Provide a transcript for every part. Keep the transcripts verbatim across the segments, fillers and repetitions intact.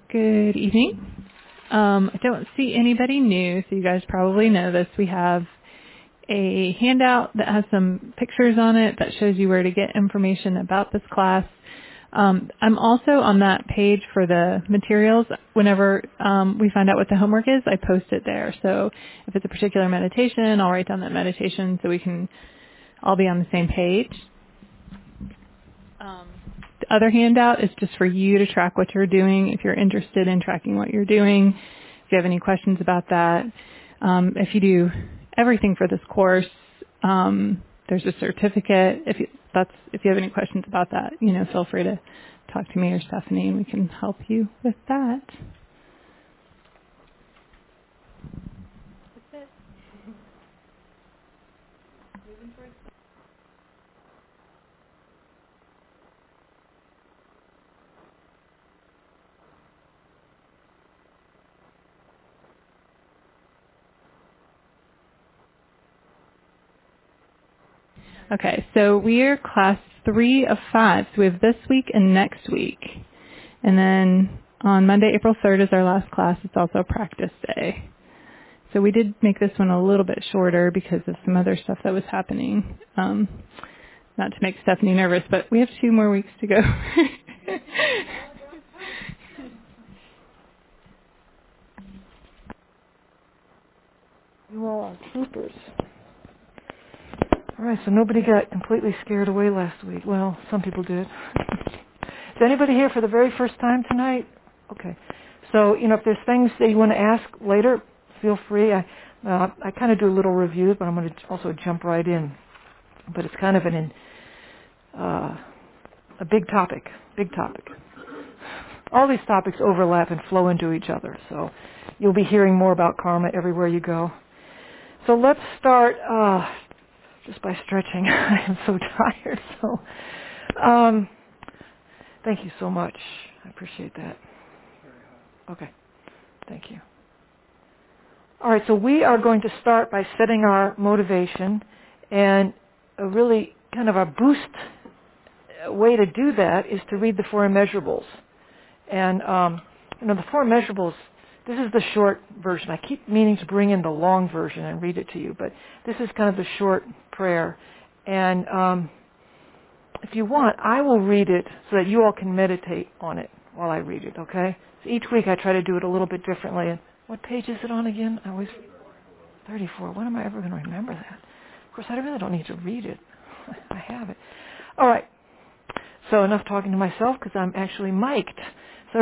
Good evening. Um, I don't see anybody new, so you guys probably know this. We have a handout that has some pictures on it that shows you where to get information about this class. Um, I'm also on that page for the materials. Whenever um, we find out what the homework is, I post it there. So if it's a particular meditation, I'll write down that meditation so we can all be on the same page. Um, the other handout is just for you to track what you're doing if you're interested in tracking what you're doing. If you have any questions about that. Um, if you do everything for this course, um, there's a certificate. If you, that's if you have any questions about that, you know, feel free to talk to me or Stephanie, and we can help you with that. That's it. Moving towards Okay, so we are class three of five. So we have this week and next week. And then on Monday, April third is our last class. It's also a practice day. So we did make this one a little bit shorter because of some other stuff that was happening. Um, not to make Stephanie nervous, but we have two more weeks to go. You all are troopers. All right, so nobody got completely scared away last week. Well, some people did. Is anybody here for the very first time tonight? Okay. So, you know, if there's things that you want to ask later, feel free. I, uh, I kind of do a little review, but I'm going to also jump right in. But it's kind of an uh, a big topic, big topic. All these topics overlap and flow into each other, so you'll be hearing more about karma everywhere you go. So let's start uh, just by stretching. I am so tired. So, um, thank you so much. I appreciate that. Okay, thank you. All right, so we are going to start by setting our motivation, and a really kind of a boost way to do that is to read the Four Immeasurables. And, um, you know, the Four Immeasurables, this is the short version. I keep meaning to bring in the long version and read it to you, but this is kind of the short prayer. And um, if you want, I will read it so that you all can meditate on it while I read it, okay? So each week I try to do it a little bit differently. And what page is it on again? I always thirty-four. When am I ever going to remember that? Of course, I really don't need to read it. I have it. All right. So enough talking to myself because I'm actually mic'd. So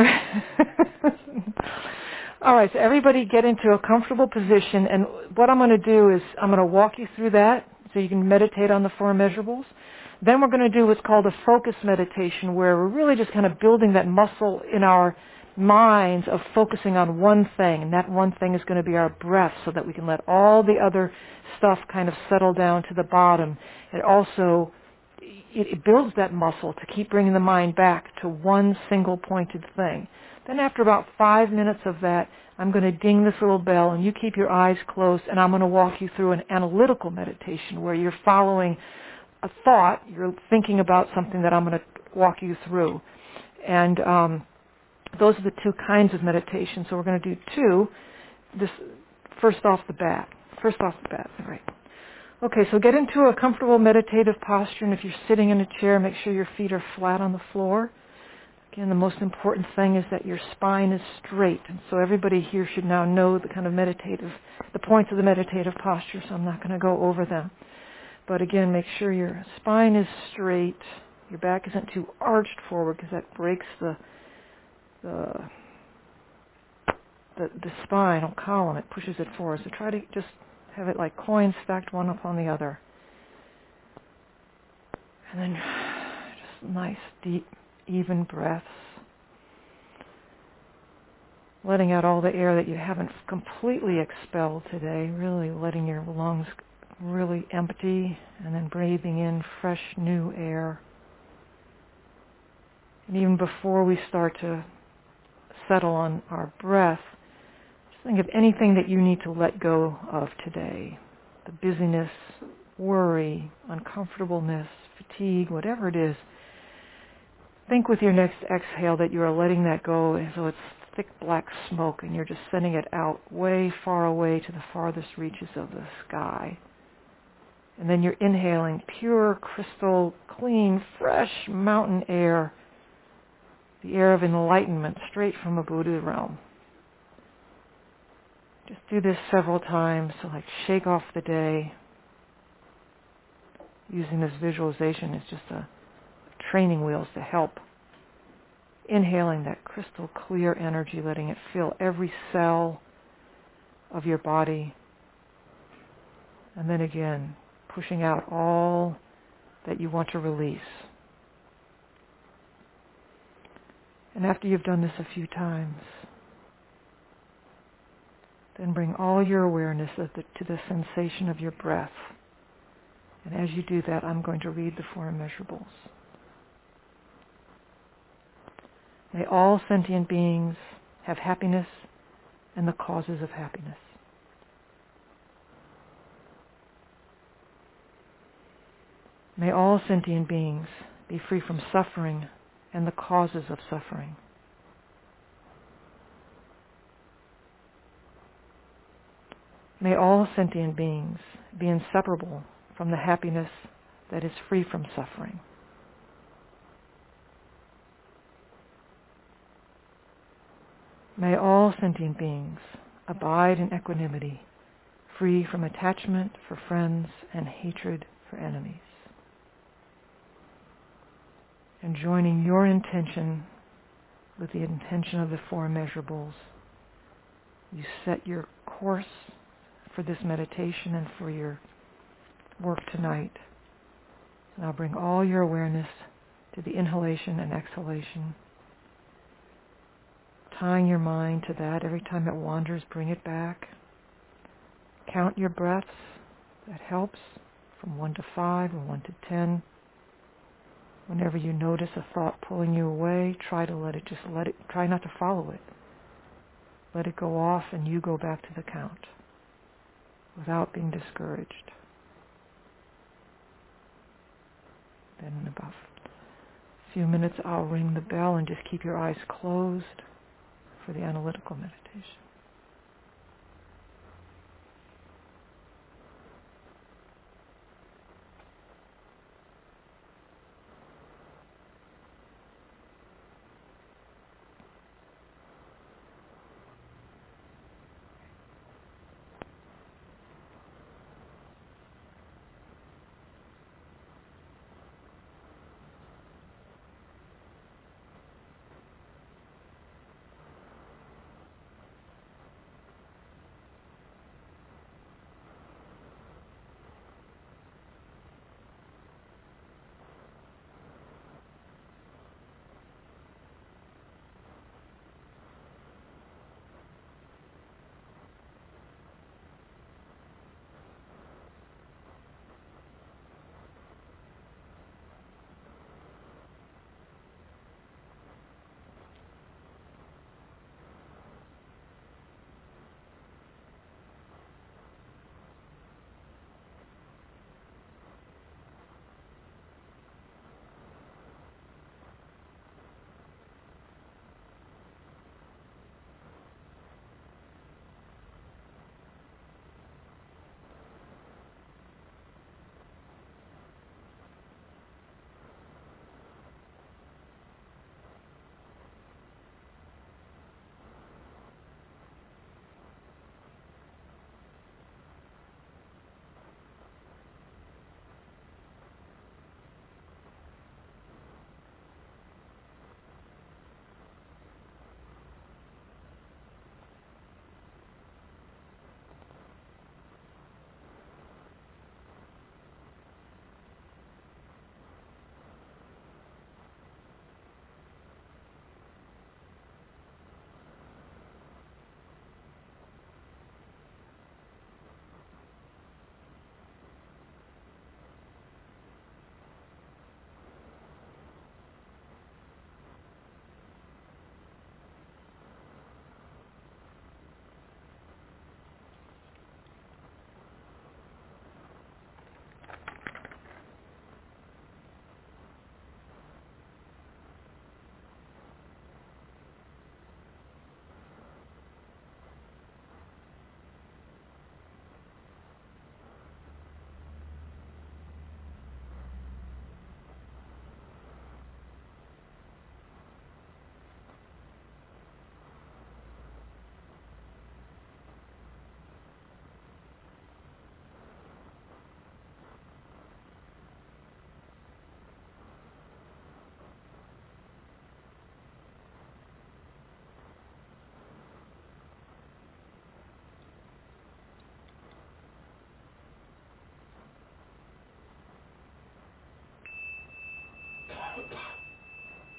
all right, so everybody get into a comfortable position, and what I'm going to do is I'm going to walk you through that so you can meditate on the Four Immeasurables. Then we're going to do what's called a focus meditation, where we're really just kind of building that muscle in our minds of focusing on one thing, and that one thing is going to be our breath, so that we can let all the other stuff kind of settle down to the bottom. It also it, it builds that muscle to keep bringing the mind back to one single pointed thing. Then after about five minutes of that, I'm going to ding this little bell, and you keep your eyes closed, and I'm going to walk you through an analytical meditation where you're following a thought, you're thinking about something that I'm going to walk you through. And um, those are the two kinds of meditation. So we're going to do two, this first off the bat. First off the bat, all right. Okay, so get into a comfortable meditative posture, and if you're sitting in a chair, make sure your feet are flat on the floor. Again, the most important thing is that your spine is straight, and so everybody here should now know the kind of meditative, the points of the meditative posture, so I'm not going to go over them. But again, make sure your spine is straight, your back isn't too arched forward because that breaks the, the, the, the spinal column, it pushes it forward. So try to just have it like coins stacked one upon the other. And then just nice, deep, even breaths. Letting out all the air that you haven't completely expelled today, really letting your lungs really empty, and then breathing in fresh, new air. And even before we start to settle on our breath, just think of anything that you need to let go of today. The busyness, worry, uncomfortableness, fatigue, whatever it is. Think with your next exhale that you are letting that go, so it's thick black smoke, and you're just sending it out way far away to the farthest reaches of the sky. And then you're inhaling pure, crystal, clean, fresh mountain air, the air of enlightenment straight from a Buddha realm. Just do this several times to like shake off the day, using this visualization as just a training wheels to help. Inhaling that crystal clear energy, letting it fill every cell of your body. And then again, pushing out all that you want to release. And after you've done this a few times, then bring all your awareness of the, to the sensation of your breath. And as you do that, I'm going to read the four immeasurables. May all sentient beings have happiness and the causes of happiness. May all sentient beings be free from suffering and the causes of suffering. May all sentient beings be inseparable from the happiness that is free from suffering. May all sentient beings abide in equanimity, free from attachment for friends and hatred for enemies. And joining your intention with the intention of the four immeasurables, you set your course for this meditation and for your work tonight. Now bring all your awareness to the inhalation and exhalation. Tying your mind to that. Every time it wanders, bring it back. Count your breaths. That helps. From one to five or one to ten. Whenever you notice a thought pulling you away, try to let it just let it, try not to follow it. Let it go off and you go back to the count without being discouraged. Then in about a few minutes I'll ring the bell and just keep your eyes closed for the analytical meditation.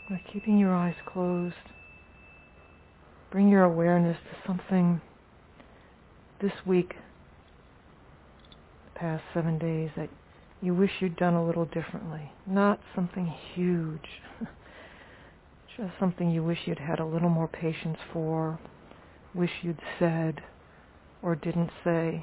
By keeping your eyes closed, bring your awareness to something this week, the past seven days, that you wish you'd done a little differently. Not something huge, just something you wish you'd had a little more patience for, wish you'd said or didn't say.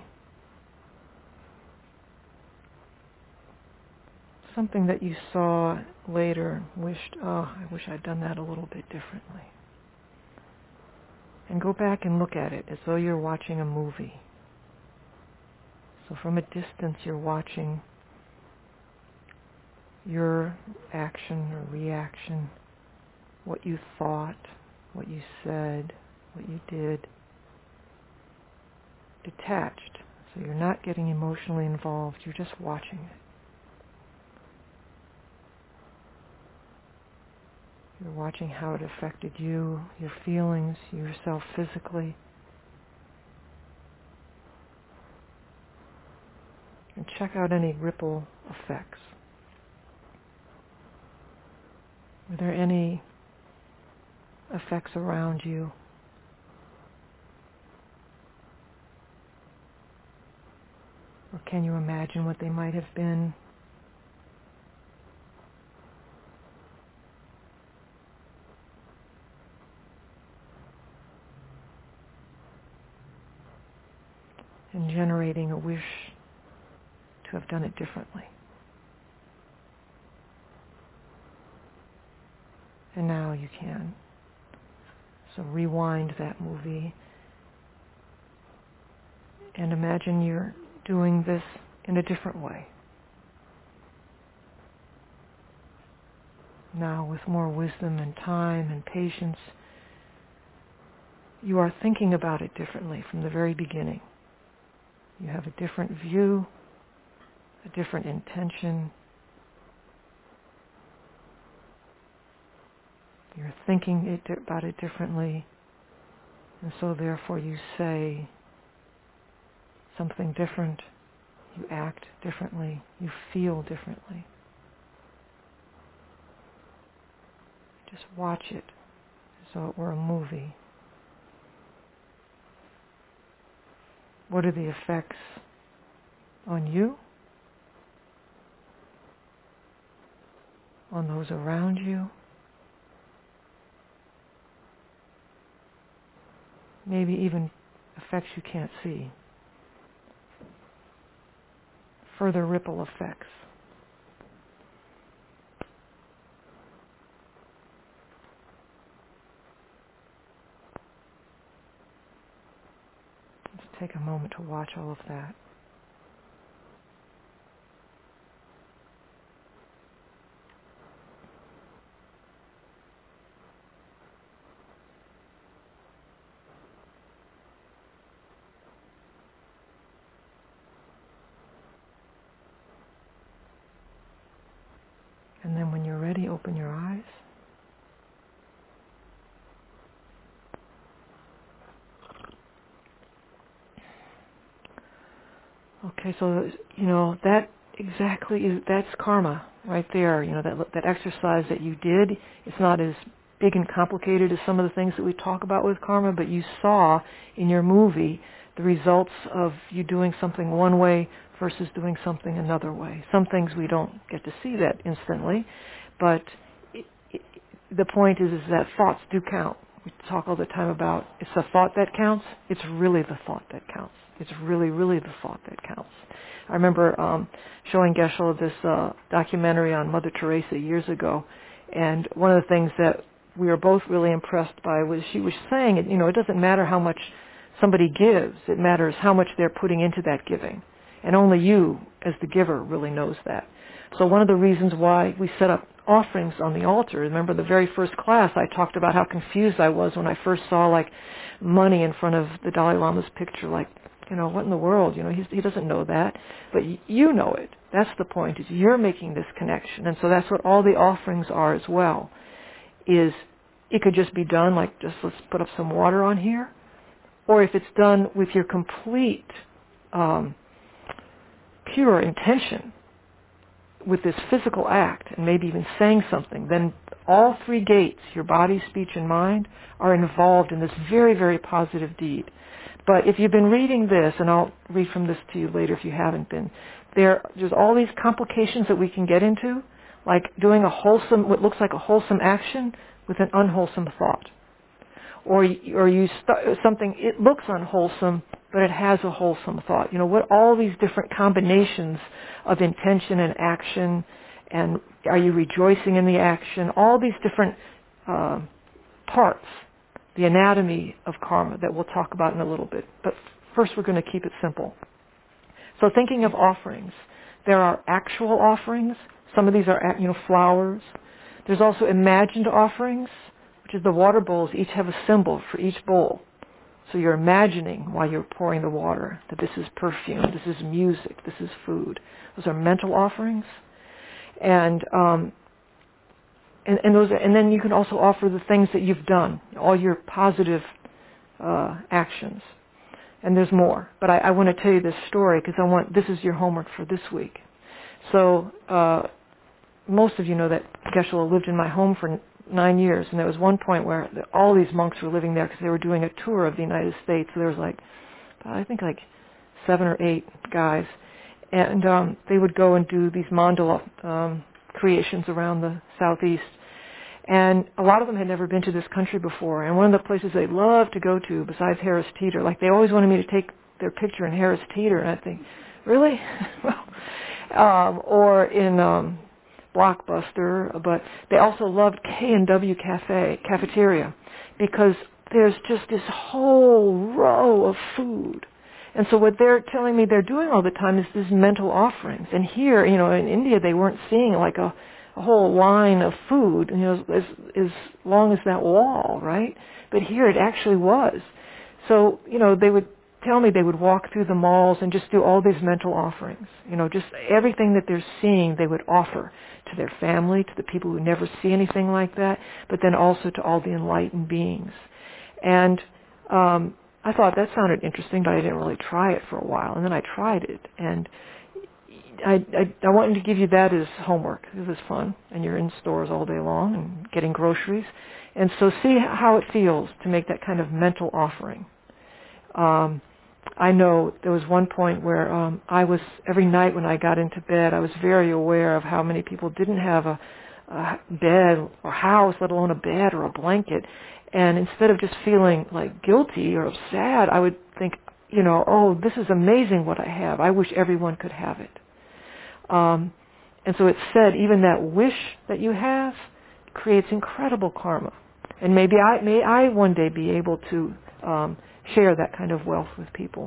Something that you saw later, wished, oh, I wish I'd done that a little bit differently. And go back and look at it as though you're watching a movie. So from a distance you're watching your action or reaction, what you thought, what you said, what you did, detached. So you're not getting emotionally involved, you're just watching it. You're watching how it affected you, your feelings, yourself physically. And check out any ripple effects. Were there any effects around you? Or can you imagine what they might have been? And generating a wish to have done it differently. And now you can. So rewind that movie and imagine you're doing this in a different way. Now with more wisdom and time and patience, you are thinking about it differently from the very beginning. You have a different view, a different intention. You're thinking it, about it differently, and so therefore you say something different, you act differently, you feel differently. Just watch it as though it were a movie. What are the effects on you, on those around you? Maybe even effects you can't see. Further ripple effects. Let's take a moment to watch all of that. And then when you're ready, open your eyes. Okay, so, you know, that exactly is, that's karma right there. You know, that that exercise that you did, it's not as big and complicated as some of the things that we talk about with karma, but you saw in your movie the results of you doing something one way versus doing something another way. Some things we don't get to see that instantly, but it, it, the point is, is that thoughts do count. We talk all the time about it's the thought that counts. It's really the thought that counts. It's really, really the thought that counts. I remember um, showing Geshe this uh, documentary on Mother Teresa years ago, and one of the things that we were both really impressed by was she was saying, you know, it doesn't matter how much somebody gives. It matters how much they're putting into that giving. And only you, as the giver, really knows that. So one of the reasons why we set up offerings on the altar, remember the very first class I talked about how confused I was when I first saw like money in front of the Dalai Lama's picture, like, you know, what in the world, you know, he's, he doesn't know that, but y- you know it. That's the point, is you're making this connection. And so that's what all the offerings are as well, is it could just be done like, just let's put up some water on here, or if it's done with your complete um, pure intention, with this physical act, and maybe even saying something, then all three gates, your body, speech, and mind, are involved in this very, very positive deed. But if you've been reading this, and I'll read from this to you later if you haven't been, there, there's all these complications that we can get into, like doing a wholesome, what looks like a wholesome action with an unwholesome thought. Or, or you st- something, it looks unwholesome, but it has a wholesome thought. You know, what all these different combinations of intention and action, and are you rejoicing in the action, all these different uh, parts, the anatomy of karma that we'll talk about in a little bit. But first we're going to keep it simple. So thinking of offerings, there are actual offerings. Some of these are, you know, flowers. There's also imagined offerings, which is the water bowls each have a symbol for each bowl. So you're imagining while you're pouring the water that this is perfume, this is music, this is food. Those are mental offerings. And um, and, and those are, and then you can also offer the things that you've done, all your positive uh, actions. And there's more. But I, I want to tell you this story because I want this is your homework for this week. So uh, most of you know that Geshe-la lived in my home for nine years, and there was one point where all these monks were living there because they were doing a tour of the United States. So there was like, I think like seven or eight guys, and um, they would go and do these mandala um, creations around the southeast. And a lot of them had never been to this country before. And one of the places they loved to go to, besides Harris Teeter, like they always wanted me to take their picture in Harris Teeter, and I think, really? well, um, or in um, Blockbuster, but they also loved K and W Cafe, cafeteria, because there's just this whole row of food. And so what they're telling me they're doing all the time is these mental offerings. And here, you know, in India, they weren't seeing like a, a whole line of food, you know, as, as long as that wall, right? But here it actually was. So, you know, they would tell me they would walk through the malls and just do all these mental offerings. You know, just everything that they're seeing they would offer to their family, to the people who never see anything like that, but then also to all the enlightened beings. And um, I thought that sounded interesting, but I didn't really try it for a while. And then I tried it, and I, I, I wanted to give you that as homework. It was fun, and you're in stores all day long and getting groceries. And so see how it feels to make that kind of mental offering. Um, I know there was one point where um, I was, every night when I got into bed, I was very aware of how many people didn't have a, a bed or house, let alone a bed or a blanket. And instead of just feeling like guilty or sad, I would think, you know, oh, this is amazing what I have. I wish everyone could have it. Um, and so it said even that wish that you have creates incredible karma. And maybe I may I one day be able to um, share that kind of wealth with people.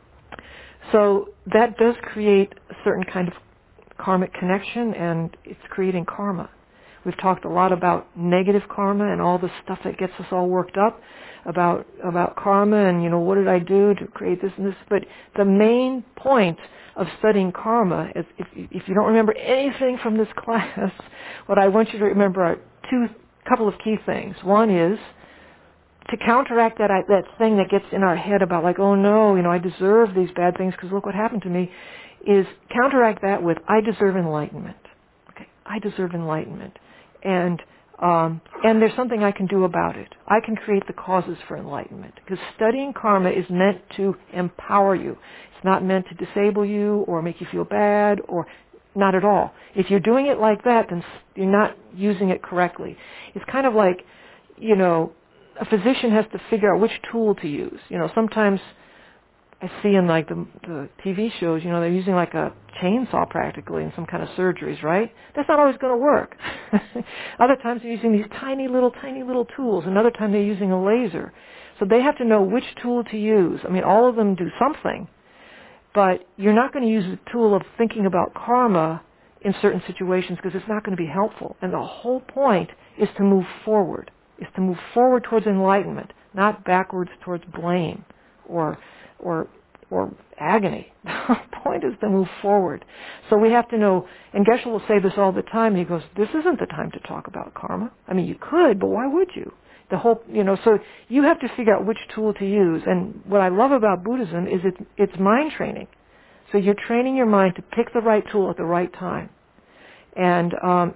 So that does create a certain kind of karmic connection, and it's creating karma. We've talked a lot about negative karma and all the stuff that gets us all worked up about about karma and, you know, what did I do to create this and this. But the main point of studying karma is, if, if you don't remember anything from this class, what I want you to remember are two, couple of key things. One is to counteract that that thing that gets in our head about like, oh no, you know, I deserve these bad things because look what happened to me, is counteract that with, I deserve enlightenment. Okay, I deserve enlightenment. And um, and there's something I can do about it. I can create the causes for enlightenment. Because studying karma is meant to empower you. It's not meant to disable you or make you feel bad, or not at all. If you're doing it like that, then you're not using it correctly. It's kind of like, you know, a physician has to figure out which tool to use. You know, sometimes I see in like the, the T V shows, you know, they're using like a chainsaw practically in some kind of surgeries, right? That's not always going to work. Other times they're using these tiny little, tiny little tools. Another time they're using a laser. So they have to know which tool to use. I mean, all of them do something, but you're not going to use the tool of thinking about karma in certain situations because it's not going to be helpful. And the whole point is to move forward, is to move forward towards enlightenment, not backwards towards blame or or or agony. The point is to move forward. So we have to know, and Geshe will say this all the time, he goes, this isn't the time to talk about karma. I mean, you could, but why would you? The whole, you know, so you have to figure out which tool to use. And what I love about Buddhism is it's, it's mind training. So you're training your mind to pick the right tool at the right time. And um,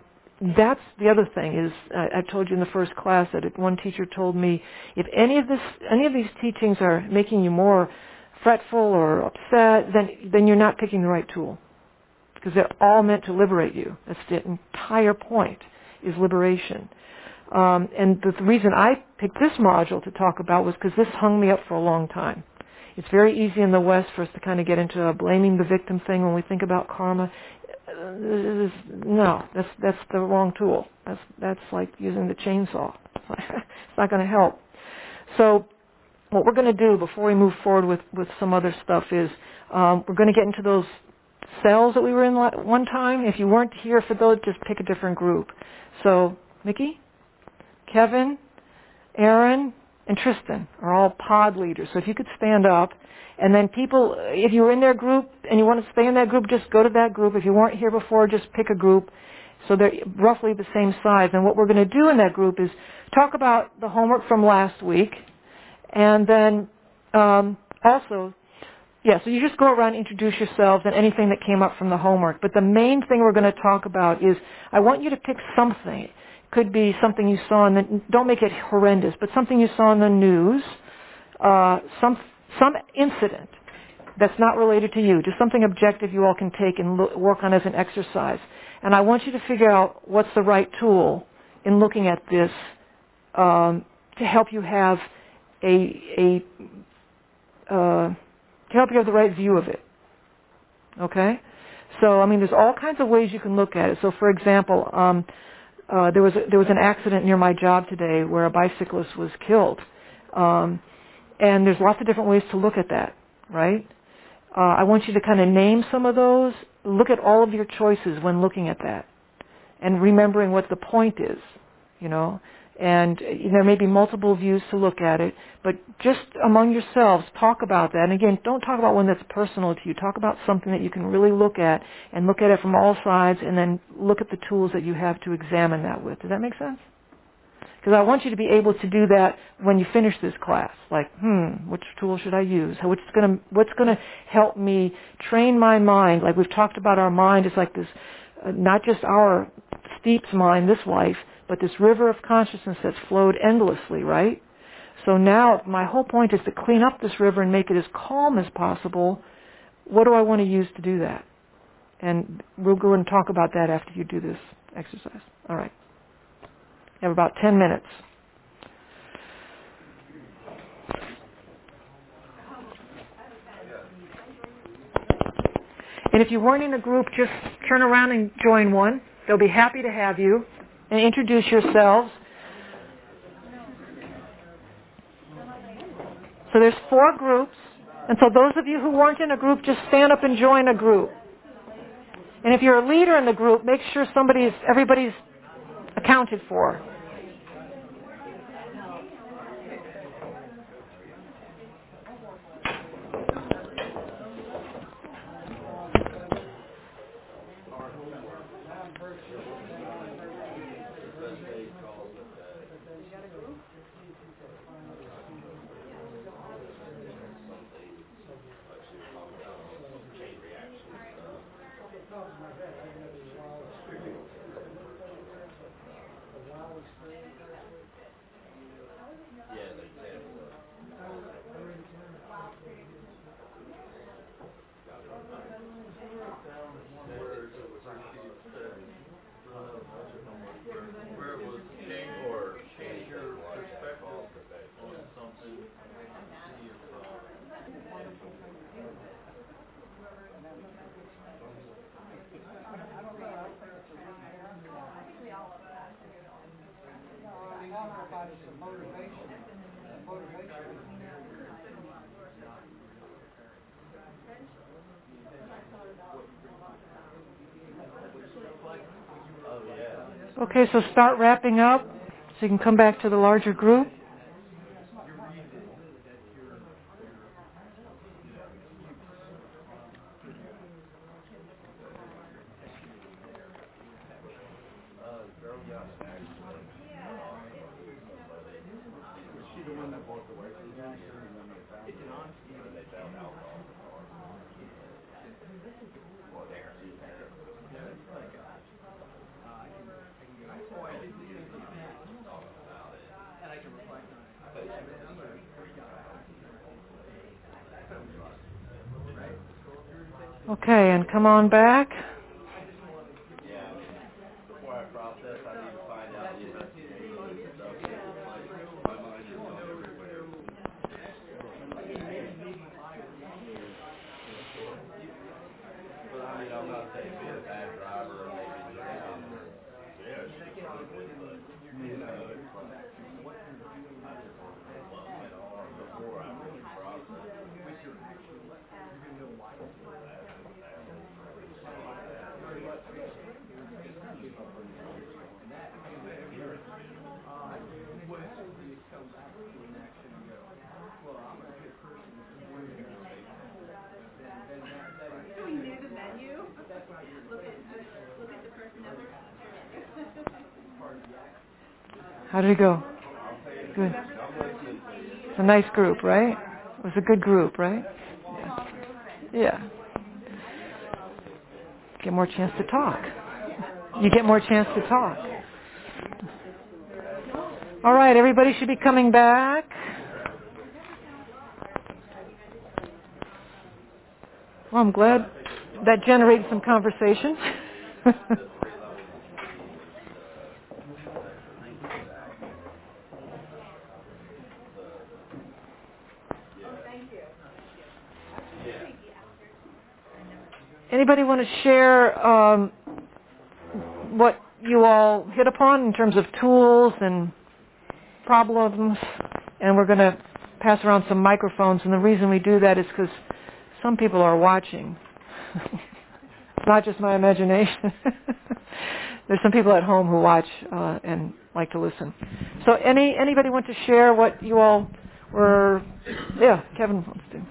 that's the other thing is, I, I told you in the first class that it, one teacher told me, if any of this, any of these teachings are making you more fretful or upset, then then you're not picking the right tool, because they're all meant to liberate you. That's the entire point, is liberation. Um, and the, the reason I picked this module to talk about was because this hung me up for a long time. It's very easy in the West for us to kind of get into a blaming the victim thing when we think about karma. Uh, no, that's that's the wrong tool. That's that's like using the chainsaw. It's not going to help. So what we're going to do before we move forward with, with some other stuff is um, we're going to get into those cells that we were in one time. If you weren't here for those, just pick a different group. So Mickey, Kevin, Aaron, and Tristan are all pod leaders. So if you could stand up, and then people, if you were in their group and you want to stay in that group, just go to that group. If you weren't here before, just pick a group. So they're roughly the same size. And what we're going to do in that group is talk about the homework from last week, and then um, also, yeah, so you just go around and introduce yourselves and anything that came up from the homework. But the main thing we're going to talk about is I want you to pick something. Could be something you saw in the, don't make it horrendous, but something you saw in the news, uh, some some incident that's not related to you, just something objective you all can take and look, work on as an exercise. And I want you to figure out what's the right tool in looking at this um, to help you have a, a uh, to help you have the right view of it. Okay? So, I mean, there's all kinds of ways you can look at it. So, for example, um, Uh, there was a, there was an accident near my job today where a bicyclist was killed, um, and there's lots of different ways to look at that, right? Uh, I want you to kind of name some of those. Look at all of your choices when looking at that, and remembering what the point is, you know. And uh, there may be multiple views to look at it, but just among yourselves, talk about that. And again, don't talk about one that's personal to you. Talk about something that you can really look at, and look at it from all sides, and then look at the tools that you have to examine that with. Does that make sense? Because I want you to be able to do that when you finish this class. Like, hmm, which tool should I use? What's going to what's going to help me train my mind? Like we've talked about, our mind is like this, uh, not just our steep's mind, this life, but this river of consciousness that's flowed endlessly, right? So now my whole point is to clean up this river and make it as calm as possible. What do I want to use to do that? And we'll go and talk about that after you do this exercise. All right. You have about ten minutes. And if you weren't in a group, just turn around and join one. They'll be happy to have you. And introduce yourselves. So there's four groups. And so those of you who weren't in a group, just stand up and join a group. And if you're a leader in the group, make sure somebody's, everybody's accounted for. Okay, so start wrapping up so you can come back to the larger group. Okay, and come on back. How did it go? Good. It's a nice group, right? It was a good group, right? Yeah. Yeah. Get more chance to talk. You get more chance to talk. All right, everybody should be coming back. Well, I'm glad that generated some conversation. Anybody want to share um, what you all hit upon in terms of tools and problems? And we're going to pass around some microphones. And the reason we do that is because some people are watching. It's not just my imagination. There's some people at home who watch uh, and like to listen. So any anybody want to share what you all were... Yeah, Kevin wants to.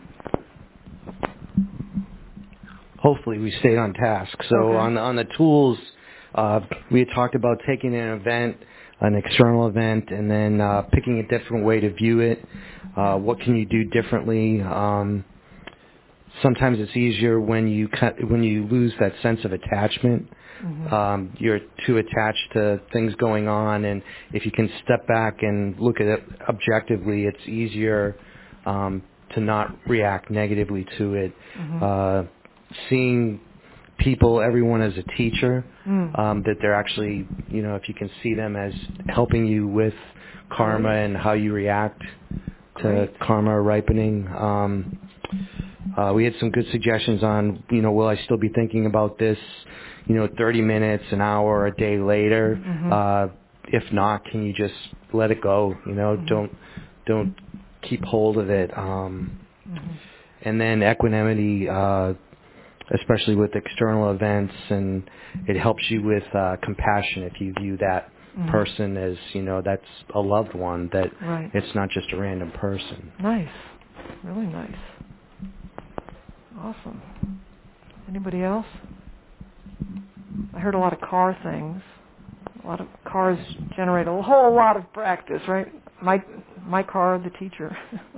Hopefully we stayed on task. So Okay. on, on the tools, uh, we had talked about taking an event, an external event, and then uh, picking a different way to view it. Uh, what can you do differently? Um, sometimes it's easier when you cut, when you lose that sense of attachment. Mm-hmm. Um, you're too attached to things going on, and if you can step back and look at it objectively, it's easier um, to not react negatively to it. Mm-hmm. Uh, seeing people, everyone as a teacher, mm. um, that they're actually, you know, if you can see them as helping you with karma Great. And how you react to Great. Karma ripening. Um, uh, we had some good suggestions on, you know, will I still be thinking about this, you know, thirty minutes, an hour, a day later? Mm-hmm. Uh, if not, can you just let it go? You know, mm-hmm. don't don't keep hold of it. Um, mm-hmm. And then equanimity. Uh, especially with external events, and it helps you with uh, compassion if you view that mm-hmm. person as, you know, that's a loved one, that right. It's not just a random person. Nice. Really nice. Awesome. Anybody else? I heard a lot of car things. A lot of cars generate a whole lot of practice, right? My, my car, the teacher.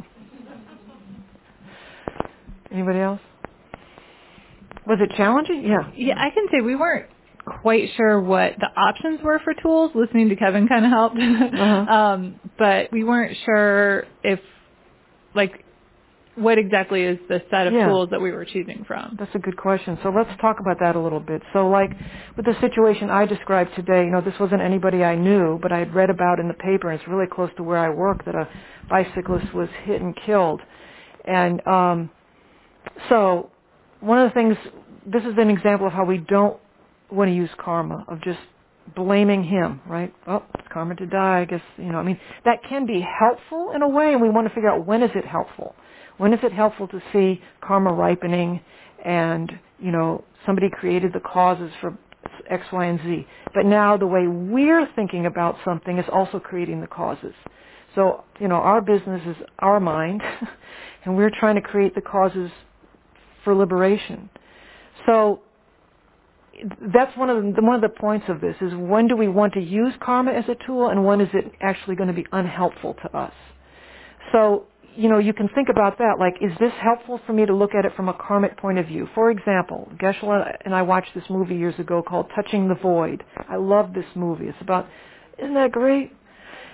Anybody else? Was it challenging? Yeah. Yeah, I can say we weren't quite sure what the options were for tools. Listening to Kevin kind of helped. Uh-huh. um, but we weren't sure if, like, what exactly is the set of yeah. tools that we were choosing from. That's a good question. So let's talk about that a little bit. So, like, with the situation I described today, you know, this wasn't anybody I knew, but I had read about in the paper, and it's really close to where I work, that a bicyclist was hit and killed. And um, so... One of the things, this is an example of how we don't want to use karma, of just blaming him, right? Oh, it's karma to die, I guess, you know, I mean, that can be helpful in a way, and we want to figure out when is it helpful. When is it helpful to see karma ripening and, you know, somebody created the causes for X, Y, and Z. But now the way we're thinking about something is also creating the causes. So, you know, our business is our mind, and we're trying to create the causes for liberation. So that's one of the one of the points of this, is when do we want to use karma as a tool, and when is it actually going to be unhelpful to us? So, you know, you can think about that, like, is this helpful for me to look at it from a karmic point of view? For example, Geshe-la and I watched this movie years ago called Touching the Void. I love this movie. It's about, isn't that great?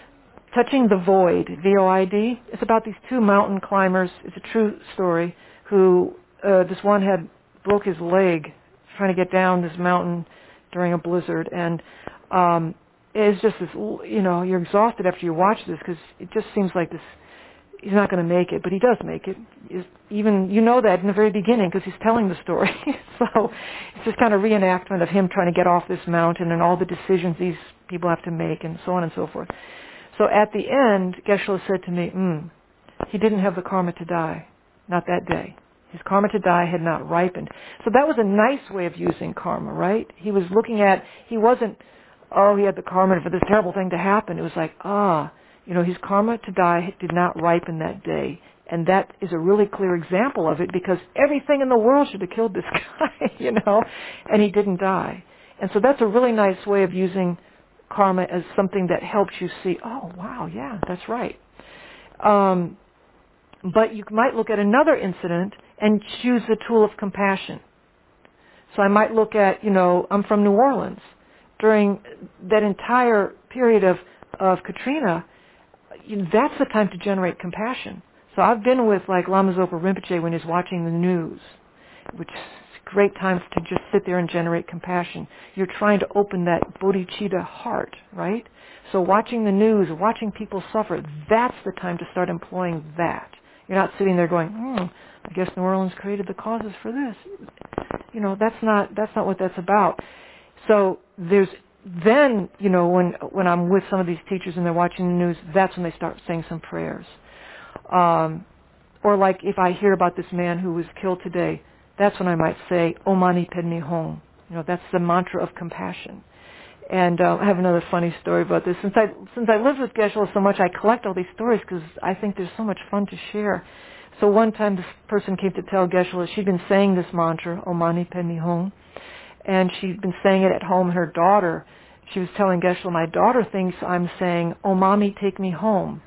Touching the Void, V O I D. It's about these two mountain climbers. It's a true story. Who uh, this one had broke his leg trying to get down this mountain during a blizzard, and um, it's just this. You know, you're exhausted after you watch this because it just seems like this. He's not going to make it, but he does make it. He's even you know that in the very beginning because he's telling the story. So it's just kind of reenactment of him trying to get off this mountain and all the decisions these people have to make, and so on and so forth. So at the end, Geshe-la said to me, mm, he didn't have the karma to die, not that day. His karma to die had not ripened. So that was a nice way of using karma, right? He was looking at, he wasn't, oh, he had the karma for this terrible thing to happen. It was like, ah, you know, his karma to die did not ripen that day. And that is a really clear example of it because everything in the world should have killed this guy, you know, and he didn't die. And so that's a really nice way of using karma as something that helps you see, oh, wow, yeah, that's right. Um, but you might look at another incident and choose the tool of compassion. So I might look at, you know, I'm from New Orleans. During that entire period of, of Katrina, you know, that's the time to generate compassion. So I've been with, like, Lama Zopa Rinpoche when he's watching the news, which great time to just sit there and generate compassion. You're trying to open that bodhicitta heart, right? So watching the news, watching people suffer, that's the time to start employing that. You're not sitting there going, hmm, I guess New Orleans created the causes for this. You know, that's not that's not what that's about. So there's then, you know, when when I'm with some of these teachers and they're watching the news, that's when they start saying some prayers. Um, or like if I hear about this man who was killed today, that's when I might say, Om Mani Padme Hum. You know, that's the mantra of compassion. And uh, I have another funny story about this. Since I since I lived with Geshe-la so much, I collect all these stories because I think there's so much fun to share. So one time this person came to tell Geshe-la she'd been saying this mantra, Om Mani Padme Hum, and she'd been saying it at home, and her daughter, she was telling Geshe-la, my daughter thinks I'm saying, oh, Mommy, take me home.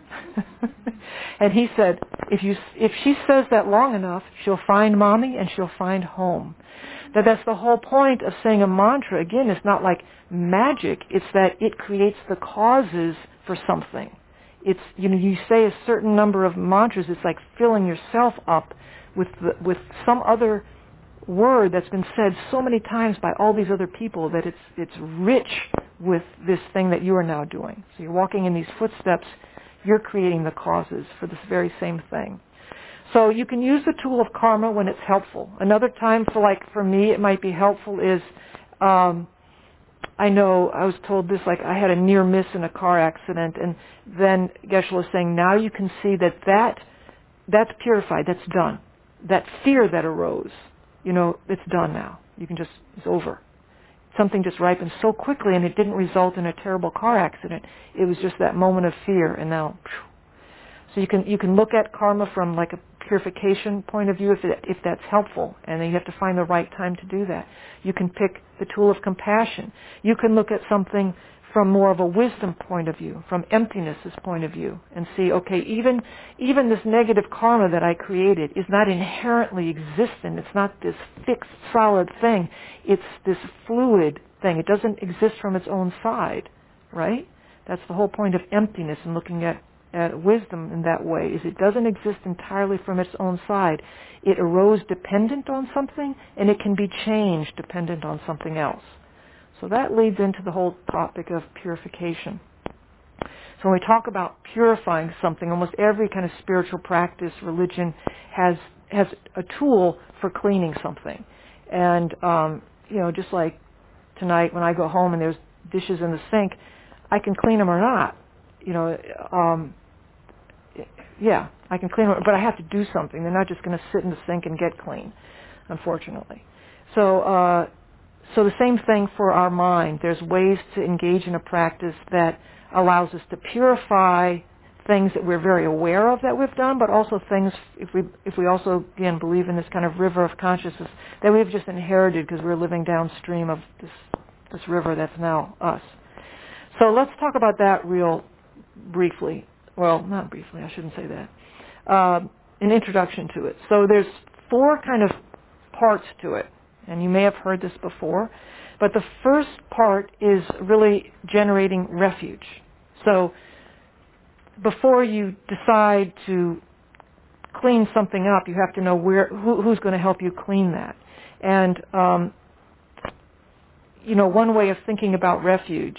And he said, if you if she says that long enough, she'll find Mommy and she'll find home. That that's the whole point of saying a mantra. Again, it's not like magic. It's that it creates the causes for something. It's, you know, you say a certain number of mantras, it's like filling yourself up with the, with some other word that's been said so many times by all these other people that it's it's rich with this thing that you are now doing. So you're walking in these footsteps, you're creating the causes for this very same thing. So you can use the tool of karma when it's helpful. Another time for like for me it might be helpful is um I know I was told this, like I had a near miss in a car accident, and then Geshe-la was saying now you can see that, that that's purified, that's done. That fear that arose, you know, it's done now. You can just, it's over. Something just ripened so quickly and it didn't result in a terrible car accident. It was just that moment of fear, and now, phew. So you can you can look at karma from like a purification point of view if it, if that's helpful, and then you have to find the right time to do that. You can pick the tool of compassion. You can look at something from more of a wisdom point of view, from emptiness's point of view, and see, okay, even even this negative karma that I created is not inherently existent. It's not this fixed, solid thing. It's this fluid thing. It doesn't exist from its own side, right? That's the whole point of emptiness and looking at at wisdom in that way, is it doesn't exist entirely from its own side. It arose dependent on something, and it can be changed dependent on something else. So that leads into the whole topic of purification. So when we talk about purifying something, almost every kind of spiritual practice, religion, has has a tool for cleaning something. And, um, you know, just like tonight when I go home and there's dishes in the sink, I can clean them or not. You know, um, yeah, I can clean them, but I have to do something. They're not just going to sit in the sink and get clean, unfortunately. So, uh, so the same thing for our mind. There's ways to engage in a practice that allows us to purify things that we're very aware of that we've done, but also things, if we if we also, again, believe in this kind of river of consciousness that we've just inherited because we're living downstream of this this river that's now us. So let's talk about that real briefly. Well, not briefly, I shouldn't say that. Uh, an introduction to it. So there's four kind of parts to it, and you may have heard this before, but the first part is really generating refuge. So before you decide to clean something up, you have to know where who, who's going to help you clean that. And um, you know, one way of thinking about refuge,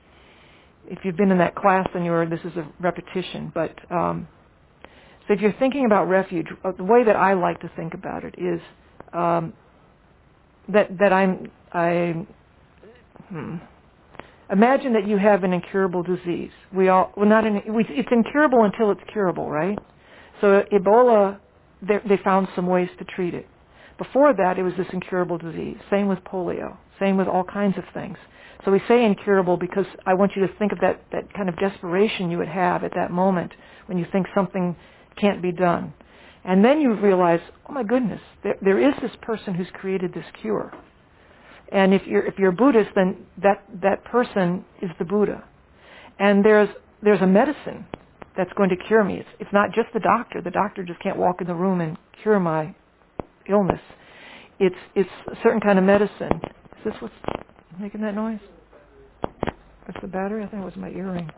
if you've been in that class, then you're, this is a repetition, but um, so if you're thinking about refuge, uh, the way that I like to think about it is um, that that I'm I hmm, imagine that you have an incurable disease. We all well not in, we, it's incurable until it's curable, right? So Ebola, they, they found some ways to treat it. Before that, it was this incurable disease. Same with polio. Same with all kinds of things. So we say incurable because I want you to think of that, that kind of desperation you would have at that moment when you think something can't be done. And then you realize, oh my goodness, there, there is this person who's created this cure. And if you're, if you're Buddhist, then that, that person is the Buddha. And there's, there's a medicine that's going to cure me. It's, it's not just the doctor. The doctor just can't walk in the room and cure my illness. It's, it's a certain kind of medicine. Is this what's making that noise? That's the battery? I think it was my earring.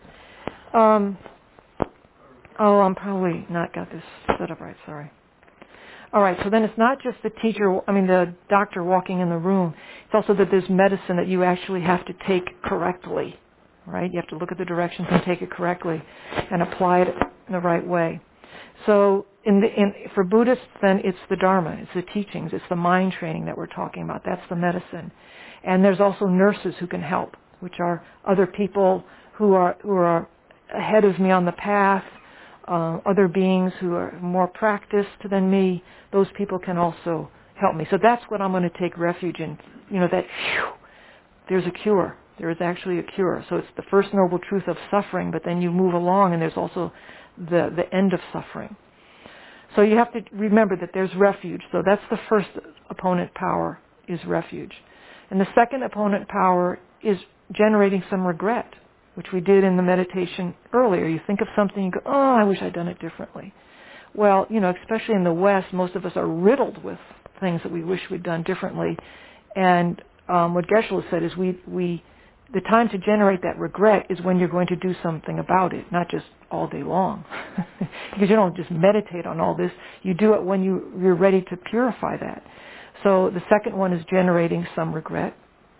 Um, oh, I'm probably not got this set up right. Sorry. All right, so then it's not just the teacher, I mean the doctor walking in the room. It's also that there's medicine that you actually have to take correctly, right? You have to look at the directions and take it correctly and apply it in the right way. So in the, in, for Buddhists, then it's the Dharma, it's the teachings, it's the mind training that we're talking about. That's the medicine. And there's also nurses who can help, which are other people who are who are ahead of me on the path, uh, other beings who are more practiced than me. Those people can also help me. So that's what I'm going to take refuge in. You know, that whew, there's a cure. There is actually a cure. So it's the first noble truth of suffering, but then you move along and there's also the, the end of suffering. So you have to remember that there's refuge. So that's the first opponent power, is refuge. And the second opponent power is generating some regret, which we did in the meditation earlier. You think of something, you go, oh, I wish I'd done it differently. Well, you know, especially in the West, most of us are riddled with things that we wish we'd done differently. And um, what Geshe-la said is we, we, the time to generate that regret is when you're going to do something about it, not just all day long. Because you don't just meditate on all this. You do it when you, you're ready to purify that. So the second one is generating some regret.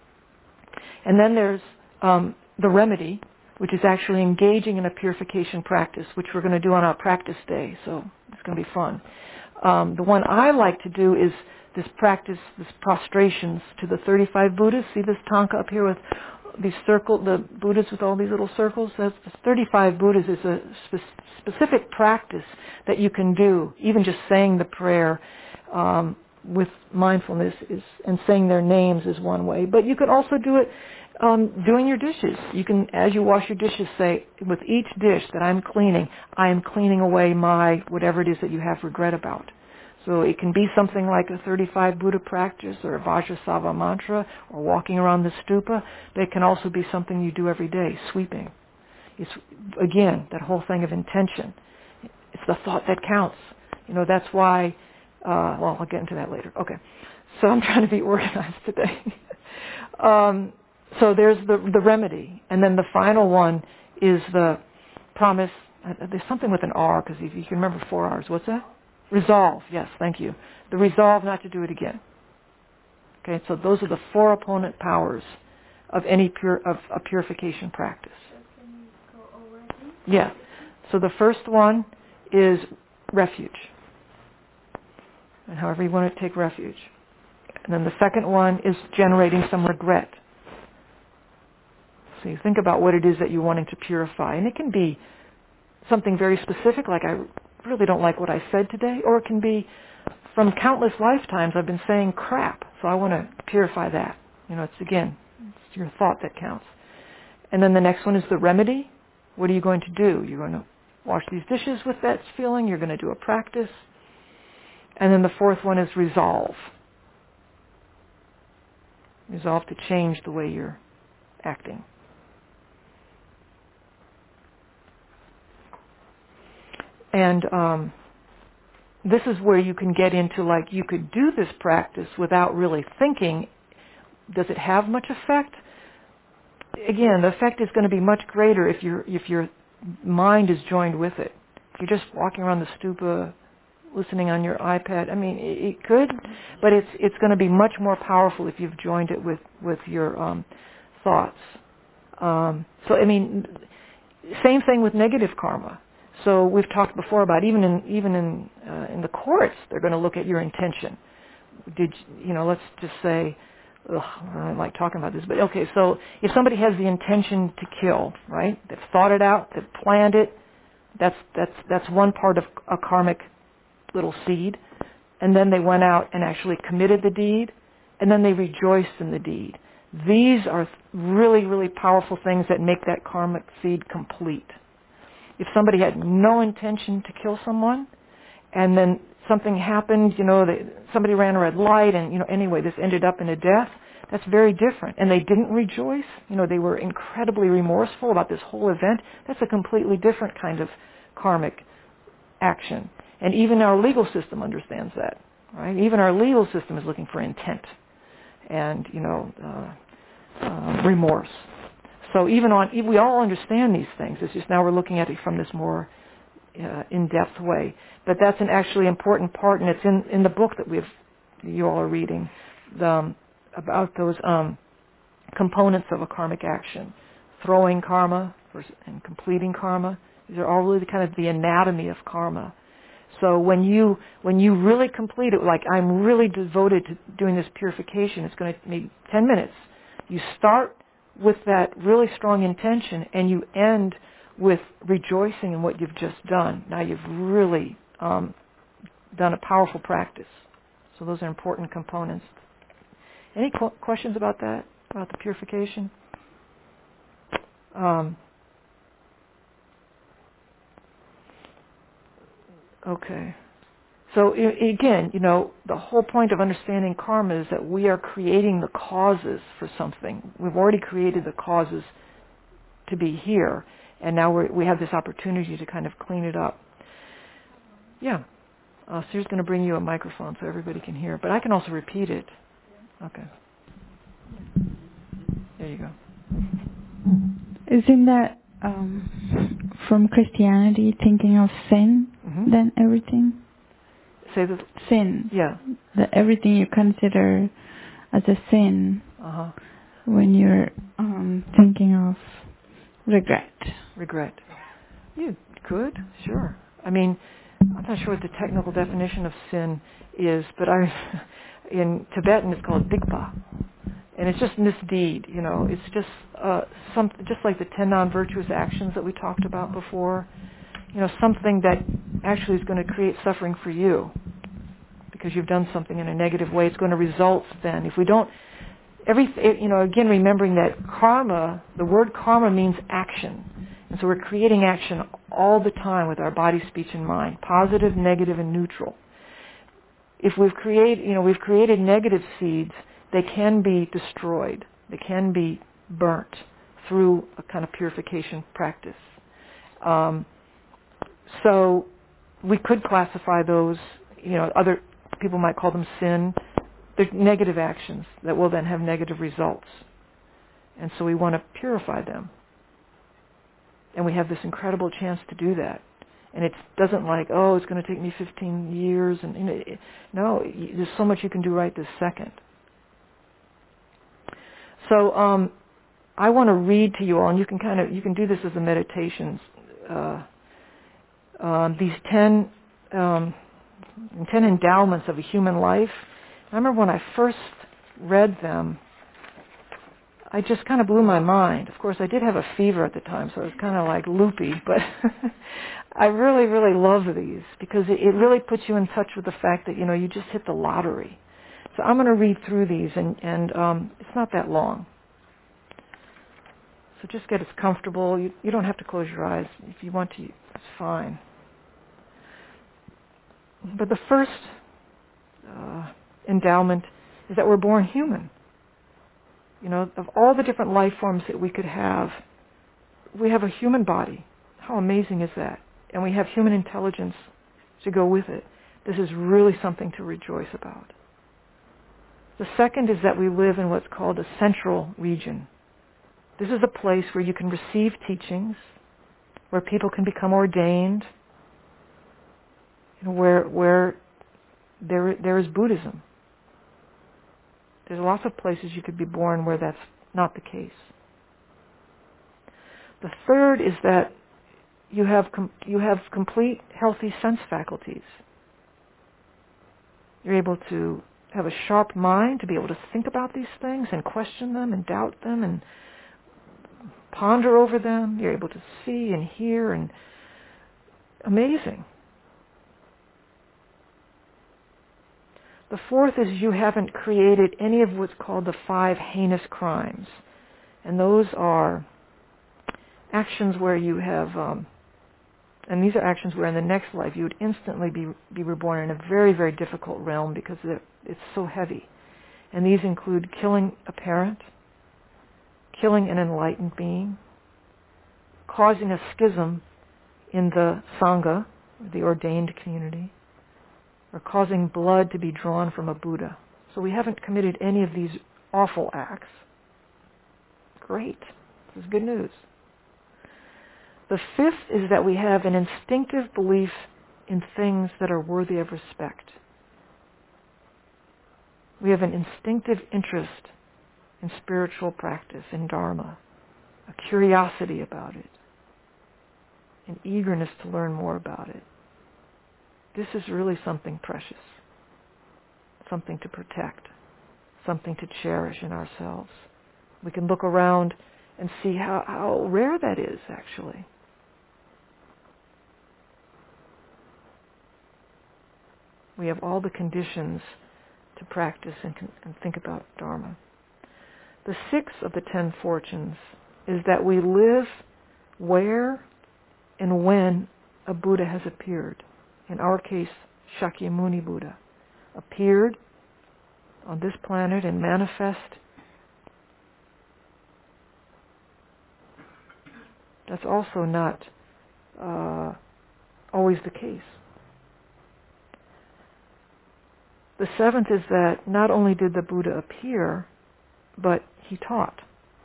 And then there's um, the remedy, which is actually engaging in a purification practice, which we're going to do on our practice day. So it's going to be fun. Um, the one I like to do is this practice, this prostrations to the thirty-five Buddhas. See this tanka up here with these circle, the Buddhas with all these little circles? That's thirty-five Buddhas is a spe- specific practice that you can do. Even just saying the prayer um, with mindfulness is, and saying their names is one way. But you can also do it um, doing your dishes. You can, as you wash your dishes, say, with each dish that I'm cleaning, I am cleaning away my, whatever it is that you have regret about. So it can be something like a thirty-five Buddha practice or a Vajrasattva mantra or walking around the stupa. But it can also be something you do every day, sweeping. It's, again, that whole thing of intention. It's the thought that counts. You know, that's why, uh, well, I'll get into that later. Okay. So I'm trying to be organized today. um, so there's the, the remedy. And then the final one is the promise. Uh, there's something with an R, because if you can remember four R's. What's that? Resolve, yes, thank you. The resolve not to do it again. Okay, so those are the four opponent powers of any pure of a purification practice. So can you go over these? Yeah. So the first one is refuge, and however you want to take refuge. And then the second one is generating some regret. So you think about what it is that you're wanting to purify, and it can be something very specific, like I really don't like what I said today, or it can be from countless lifetimes I've been saying crap, so I want to purify that. You know, it's again, it's your thought that counts. And then the next one is the remedy. What are you going to do? You're going to wash these dishes with that feeling. You're going to do a practice. And then the fourth one is resolve. Resolve to change the way you're acting. And um, this is where you can get into, like, you could do this practice without really thinking, does it have much effect? Again, the effect is going to be much greater if you're if you're mind is joined with it. If you're just walking around the stupa, listening on your iPad, I mean, it, it could, but it's it's going to be much more powerful if you've joined it with with your um, thoughts. Um, so I mean, same thing with negative karma. So we've talked before about even in even in uh, in the courts, they're going to look at your intention. Did you know? Let's just say, ugh, I don't like talking about this, but okay. So if somebody has the intention to kill, right? They've thought it out, they've planned it. That's that's that's one part of a karmic little seed. And then they went out and actually committed the deed, and then they rejoiced in the deed. These are really, really powerful things that make that karmic seed complete. If somebody had no intention to kill someone, and then something happened, you know, they, somebody ran a red light, and, you know, anyway, this ended up in a death, that's very different. And they didn't rejoice, you know, they were incredibly remorseful about this whole event. That's a completely different kind of karmic action. And even our legal system understands that, right? Even our legal system is looking for intent and, you know, uh, uh, remorse. So even on, we all understand these things. It's just now we're looking at it from this more uh, in-depth way. But that's an actually important part, and it's in, in the book that we've, you all are reading, the, um, about those um, components of a karmic action. Throwing karma versus, and completing karma. These are all really kind of the anatomy of karma. So when you when you really complete it, like I'm really devoted to doing this purification, it's going to maybe ten minutes. You start with that really strong intention, and you end with rejoicing in what you've just done. Now you've really um, done a powerful practice. So those are important components. Any qu- questions about that, about the purification? Um, okay. So I- again, you know, the whole point of understanding karma is that we are creating the causes for something. We've already created the causes to be here, and now we're, we have this opportunity to kind of clean it up. Yeah. Uh, Sue's going to bring you a microphone so everybody can hear, but I can also repeat it. Okay. There you go. Isn't that um, from Christianity, thinking of sin, Mm-hmm. then everything? Say the Sin. Yeah. That everything you consider as a sin Uh-huh. when you're um, thinking of regret. Regret. You could, sure. I mean, I'm not sure what the technical definition of sin is, but I, in Tibetan it's called dikpa. And it's just misdeed, you know. It's just uh, some, just like the ten non-virtuous actions that we talked about before. You know, something that actually is going to create suffering for you because you've done something in a negative way. It's going to result then. If we don't, every, you know, again, remembering that karma, the word karma means action. And so we're creating action all the time with our body, speech, and mind, positive, negative, and neutral. If we've created, you know, we've created negative seeds, they can be destroyed. They can be burnt through a kind of purification practice. Um, so we could classify those, you know, other people might call them sin. They're negative actions that will then have negative results. And so we want to purify them. And we have this incredible chance to do that. And it doesn't like, oh, it's going to take me fifteen years. And you know, it, no, there's so much you can do right this second. So um, I want to read to you all, and you can kind of you can do this as a meditation. Uh, um, these ten um, ten endowments of a human life. I remember when I first read them, I just kind of blew my mind. Of course, I did have a fever at the time, so it was kind of like loopy, but I really, really love these because it, it really puts you in touch with the fact that, you know, you just hit the lottery. So I'm going to read through these, and, and um, it's not that long. So just get as comfortable. You, you don't have to close your eyes. If you want to, it's fine. But the first uh, endowment is that we're born human. You know, of all the different life forms that we could have, we have a human body. How amazing is that? And we have human intelligence to go with it. This is really something to rejoice about. The second is that we live in what's called a central region. This is a place where you can receive teachings, where people can become ordained, you know, where where there there is Buddhism. There's lots of places you could be born where that's not the case. The third is that you have com- you have complete healthy sense faculties. You're able to have a sharp mind to be able to think about these things and question them and doubt them and ponder over them. You're able to see and hear, and amazing. The fourth is you haven't created any of what's called the five heinous crimes. And those are actions where you have, um, and these are actions where in the next life you would instantly be, be reborn in a very, very difficult realm because it's so heavy. And these include killing a parent, killing an enlightened being, causing a schism in the Sangha, the ordained community, or causing blood to be drawn from a Buddha. So we haven't committed any of these awful acts. Great. This is good news. The fifth is that we have an instinctive belief in things that are worthy of respect. We have an instinctive interest in spiritual practice, in Dharma, a curiosity about it, an eagerness to learn more about it. This is really something precious, something to protect, something to cherish in ourselves. We can look around and see how, how rare that is, actually. We have all the conditions to practice and, and think about Dharma. The sixth of the ten fortunes is that we live where and when a Buddha has appeared. In our case, Shakyamuni Buddha appeared on this planet and manifest. That's also not uh, always the case. The seventh is that not only did the Buddha appear, but he taught.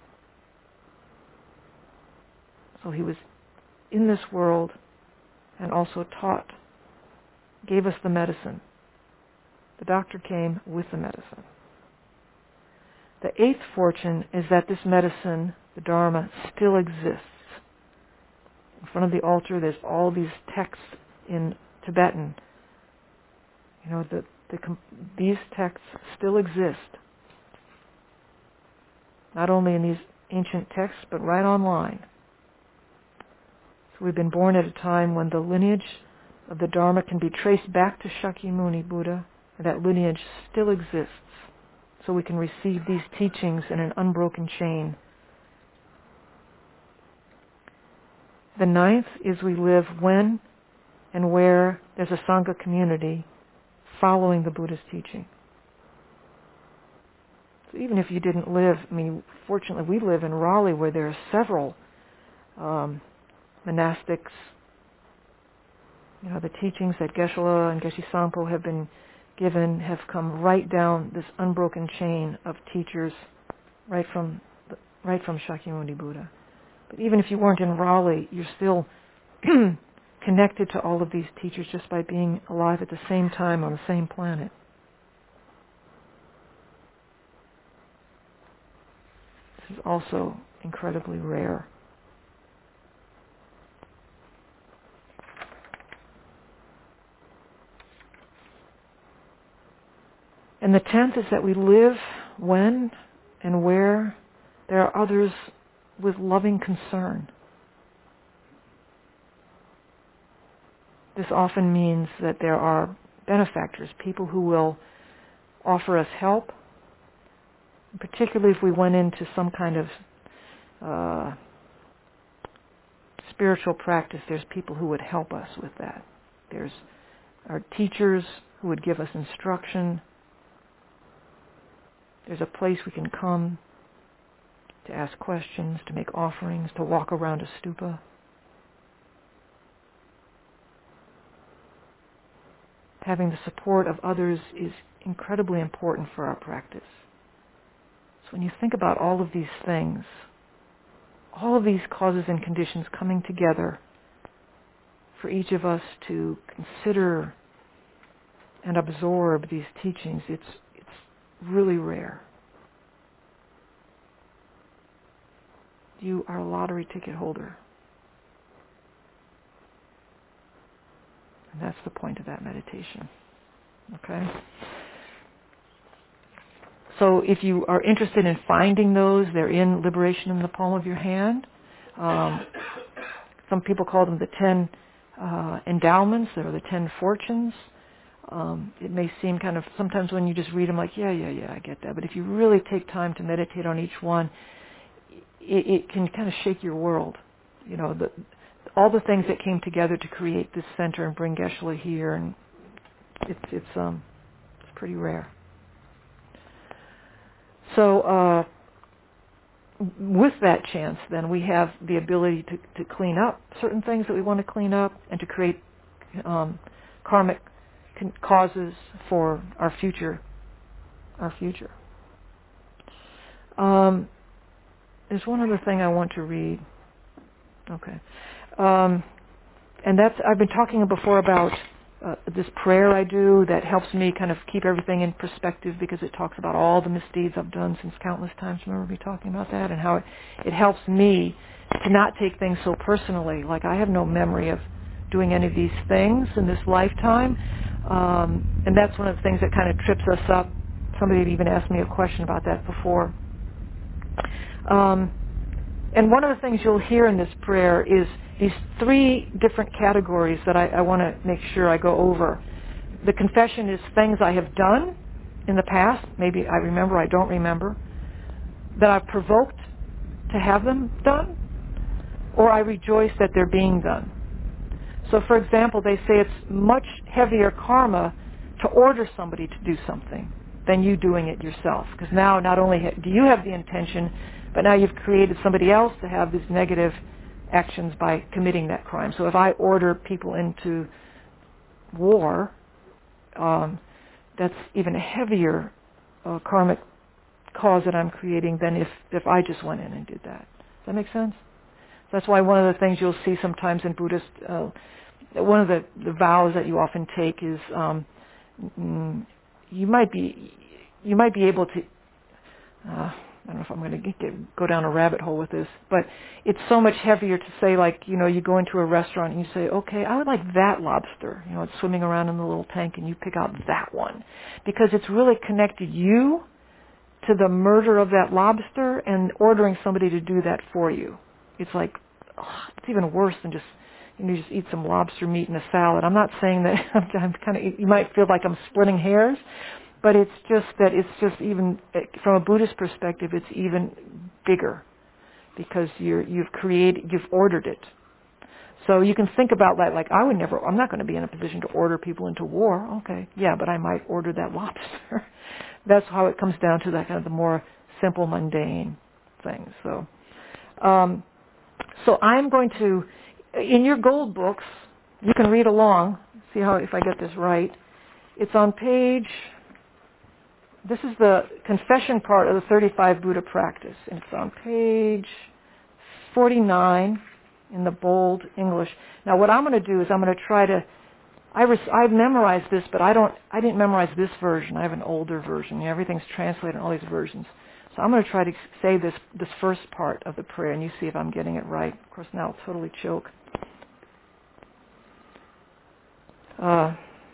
So he was in this world and also taught, gave us the medicine. The doctor came with the medicine. The eighth fortune is that this medicine, the Dharma, still exists. In front of the altar, there's all these texts in Tibetan. You know, the, the, these texts still exist. Not only in these ancient texts, but right online. So we've been born at a time when the lineage of the Dharma can be traced back to Shakyamuni Buddha, and that lineage still exists. So we can receive these teachings in an unbroken chain. The ninth is we live when and where there's a Sangha community following the Buddha's teaching. So even if you didn't live, I mean, fortunately we live in Raleigh where there are several um, monastics. You know, the teachings that Geshe-la and Geshe Sampo have been given have come right down this unbroken chain of teachers, right from the, right from Shakyamuni Buddha. But even if you weren't in Raleigh, you're still connected to all of these teachers just by being alive at the same time on the same planet. This is also incredibly rare. And the tenth is that we live when and where there are others with loving concern. This often means that there are benefactors, people who will offer us help, particularly if we went into some kind of uh, spiritual practice. There's people who would help us with that. There's our teachers who would give us instruction. There's a place we can come to ask questions, to make offerings, to walk around a stupa. Having the support of others is incredibly important for our practice. So when you think about all of these things, all of these causes and conditions coming together for each of us to consider and absorb these teachings. It's it's really rare. You are a lottery ticket holder. And that's the point of that meditation. Okay? So if you are interested in finding those, they're in Liberation in the Palm of Your Hand. Um, some people call them the ten uh, endowments, or the ten fortunes. Um, it may seem kind of, sometimes when you just read them, like, yeah, yeah, yeah, I get that. But if you really take time to meditate on each one, it, it can kind of shake your world. You know, the, all the things that came together to create this center and bring Geshe-la here, and it's it's um it's pretty rare. So uh, with that chance, then we have the ability to, to clean up certain things that we want to clean up, and to create um, karmic con- causes for our future. Our future. Um, there's one other thing I want to read. Okay. Um, and that's, I've been talking before about uh, this prayer I do that helps me kind of keep everything in perspective, because it talks about all the misdeeds I've done since countless times. Remember me talking about that? And how it, it helps me to not take things so personally. Like, I have no memory of doing any of these things in this lifetime. Um, and that's one of the things that kind of trips us up. Somebody had even asked me a question about that before. Um, and one of the things you'll hear in this prayer is these three different categories that I, I want to make sure I go over. The confession is things I have done in the past, maybe I remember, I don't remember, that I've provoked to have them done, or I rejoice that they're being done. So, for example, they say it's much heavier karma to order somebody to do something than you doing it yourself. Because now not only do you have the intention, but now you've created somebody else to have these negative actions by committing that crime. So if I order people into war, um, that's even a heavier uh, karmic cause that I'm creating than if, if I just went in and did that. Does that make sense? That's why one of the things you'll see sometimes in Buddhist, uh, one of the, the vows that you often take is um, mm, you might be you might be able to. Uh, I don't know if I'm going to get, get, go down a rabbit hole with this, but it's so much heavier to say, like, you know, you go into a restaurant and you say, okay, I would like that lobster. You know, it's swimming around in the little tank, and you pick out that one, because it's really connected you to the murder of that lobster and ordering somebody to do that for you. It's like, oh, it's even worse than just, you know, you just eat some lobster meat in a salad. I'm not saying that, I'm kind of, you might feel like I'm splitting hairs, but it's just that it's just even, from a Buddhist perspective, it's even bigger, because you're, you've created, you've ordered it. So you can think about that, like, I would never, I'm not going to be in a position to order people into war. Okay, yeah, but I might order that lobster. That's how it comes down to that kind of the more simple, mundane things. So, um, so I'm going to, in your gold books, you can read along, see how, if I get this right. It's on page, this is the confession part of the thirty-five Buddha practice. And it's on page forty-nine in the bold English. Now what I'm going to do is I'm going to try to, I res- I've memorized this, but I don't, I didn't memorize this version. I have an older version. You know, everything's translated in all these versions. So I'm going to try to say this, this first part of the prayer, and you see if I'm getting it right. Of course, now I'll totally choke. Uh,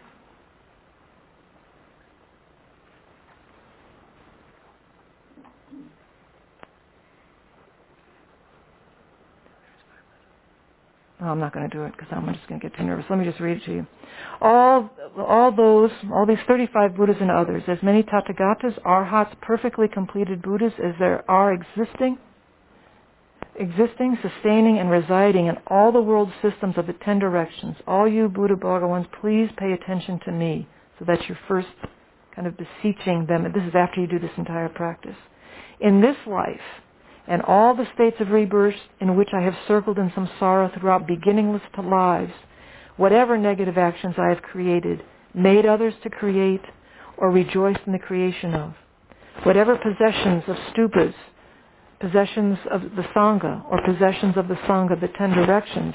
Oh, I'm not going to do it because I'm just going to get too nervous. Let me just read it to you. All, all those, all these thirty-five Buddhas and others, as many Tathagatas, Arhats, perfectly completed Buddhas as there are existing, existing, sustaining, and residing in all the world systems of the ten directions, all you Buddha Bhagawans, please pay attention to me. So that's your first kind of beseeching them. This is after you do this entire practice. In this life, and all the states of rebirth in which I have circled in samsara throughout beginningless lives, whatever negative actions I have created, made others to create, or rejoiced in the creation of, whatever possessions of stupas, possessions of the Sangha, or possessions of the Sangha, the ten directions,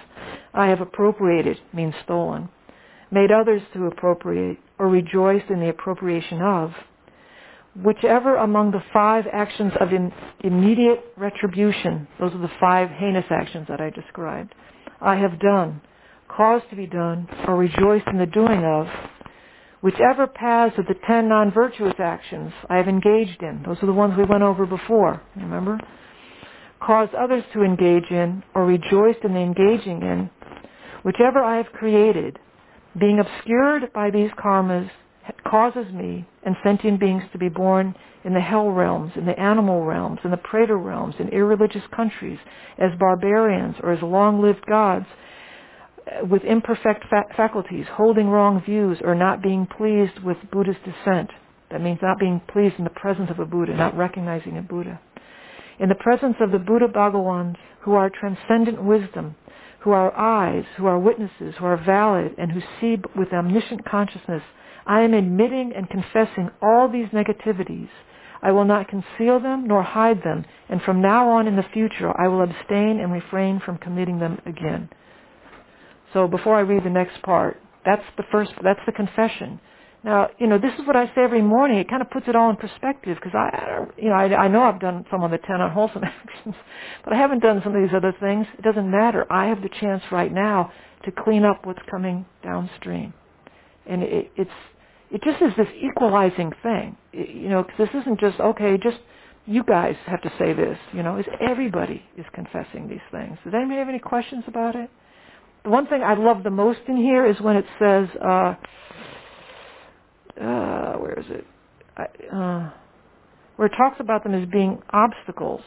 I have appropriated, means stolen, made others to appropriate, or rejoiced in the appropriation of, whichever among the five actions of im- immediate retribution, those are the five heinous actions that I described, I have done, caused to be done, or rejoiced in the doing of, whichever paths of the ten non-virtuous actions I have engaged in, those are the ones we went over before, remember? Caused others to engage in, or rejoiced in the engaging in, whichever I have created, being obscured by these karmas, causes me and sentient beings to be born in the hell realms, in the animal realms, in the praetor realms, in irreligious countries, as barbarians or as long-lived gods, with imperfect fa- faculties, holding wrong views, or not being pleased with Buddha's descent. That means not being pleased in the presence of a Buddha, not recognizing a Buddha. In the presence of the Buddha Bhagawans, who are transcendent wisdom, who are eyes, who are witnesses, who are valid, and who see with omniscient consciousness, I am admitting and confessing all these negativities. I will not conceal them nor hide them, and from now on in the future I will abstain and refrain from committing them again. So before I read the next part, that's the first, that's the confession. Now, you know, this is what I say every morning. It kind of puts it all in perspective, because I, you know, I, I know I've done some of the ten unwholesome actions, but I haven't done some of these other things. It doesn't matter. I have the chance right now to clean up what's coming downstream, and it, it's, it just is this equalizing thing, it, you know, because this isn't just okay, just you guys have to say this, you know. It's everybody is confessing these things. Does anybody have any questions about it? The one thing I love the most in here is when it says. Uh, Uh, where is it? I, uh, where it talks about them as being obstacles,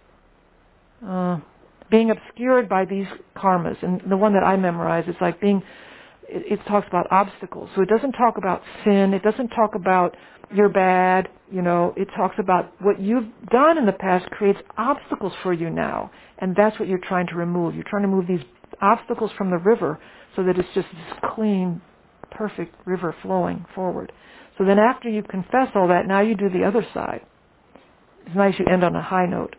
uh, being obscured by these karmas. And the one that I memorized is like being, it, it talks about obstacles. So it doesn't talk about sin. It doesn't talk about you're bad. You know, it talks about what you've done in the past creates obstacles for you now. And that's what you're trying to remove. You're trying to move these obstacles from the river so that it's just this clean, perfect river flowing forward. So then after you confess all that, now you do the other side. It's nice you end on a high note.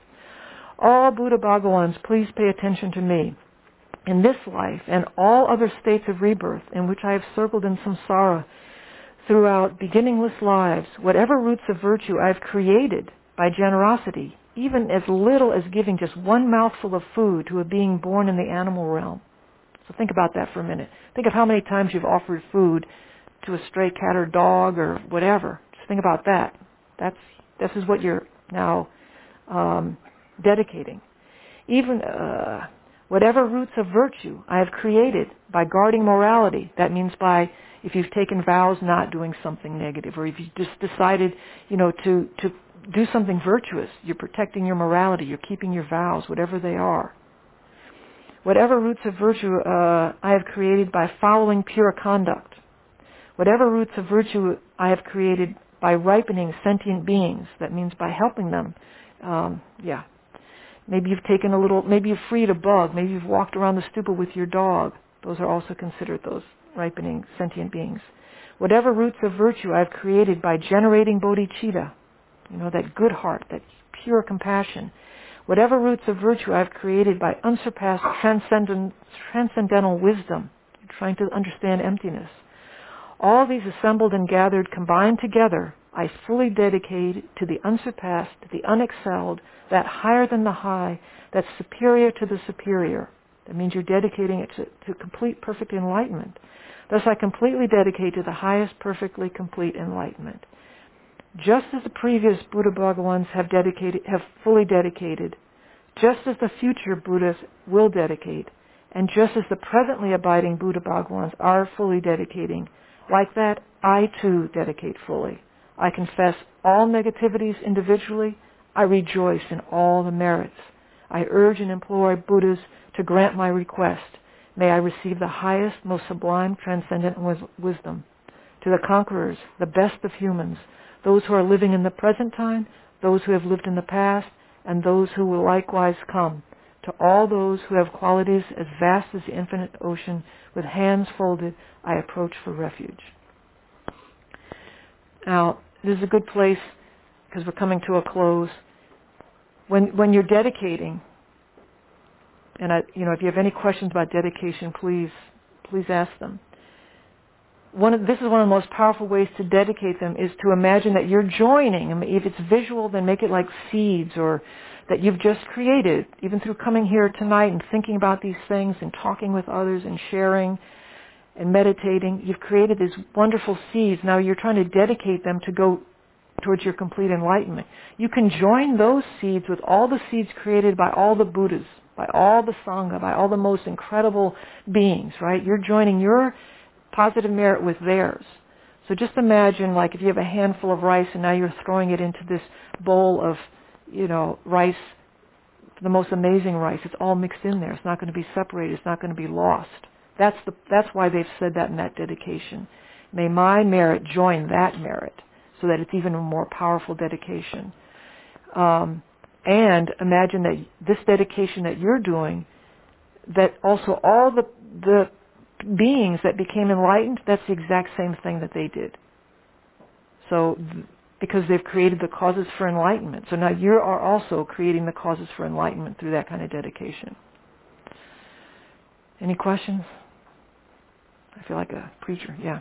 All Buddha Bhagawans, please pay attention to me. In this life and all other states of rebirth in which I have circled in samsara throughout beginningless lives, whatever roots of virtue I have created by generosity, even as little as giving just one mouthful of food to a being born in the animal realm. So think about that for a minute. Think of how many times you've offered food to a stray cat or dog or whatever. Just think about that. That's this is what you're now um, dedicating. Even uh, whatever roots of virtue I have created by guarding morality. That means by if you've taken vows not doing something negative, or if you just decided, you know, to to do something virtuous. You're protecting your morality. You're keeping your vows, whatever they are. Whatever roots of virtue uh, I have created by following pure conduct. Whatever roots of virtue I have created by ripening sentient beings. That means by helping them. Um, yeah. Maybe you've taken a little, maybe you've freed a bug. Maybe you've walked around the stupa with your dog. Those are also considered those ripening sentient beings. Whatever roots of virtue I have created by generating bodhicitta. You know, that good heart, that pure compassion. Whatever roots of virtue I've created by unsurpassed transcendent, transcendental wisdom, trying to understand emptiness. All these assembled and gathered, combined together, I fully dedicate to the unsurpassed, to the unexcelled, that higher than the high, that's superior to the superior. That means you're dedicating it to, to complete perfect enlightenment. Thus I completely dedicate to the highest perfectly complete enlightenment. Just as the previous Buddha Bhagawans have dedicated, have fully dedicated, just as the future Buddhas will dedicate, and just as the presently abiding Buddha Bhagawans are fully dedicating, like that, I too dedicate fully. I confess all negativities individually. I rejoice in all the merits. I urge and implore Buddhas to grant my request. May I receive the highest, most sublime, transcendent wis- wisdom. To the conquerors, the best of humans, those who are living in the present time, those who have lived in the past, and those who will likewise come. To all those who have qualities as vast as the infinite ocean, with hands folded, I approach for refuge. Now, this is a good place, because we're coming to a close. When, when you're dedicating, and I, you know, if you have any questions about dedication, please, please ask them. One of, this is one of the most powerful ways to dedicate them is to imagine that you're joining. I mean, if it's visual, then make it like seeds or that you've just created, even through coming here tonight and thinking about these things and talking with others and sharing and meditating. You've created these wonderful seeds. Now you're trying to dedicate them to go towards your complete enlightenment. You can join those seeds with all the seeds created by all the Buddhas, by all the Sangha, by all the most incredible beings, right? You're joining your positive merit with theirs. So just imagine, like, if you have a handful of rice and now you're throwing it into this bowl of, you know, rice, the most amazing rice. It's all mixed in there. It's not going to be separated. It's not going to be lost. That's the that's why they've said that in that dedication. May my merit join that merit, so that it's even a more powerful dedication. Um, and imagine that this dedication that you're doing, that also all the the beings that became enlightened, that's the exact same thing that they did. So, because they've created the causes for enlightenment. So now you are also creating the causes for enlightenment through that kind of dedication. Any questions? I feel like a preacher, yeah.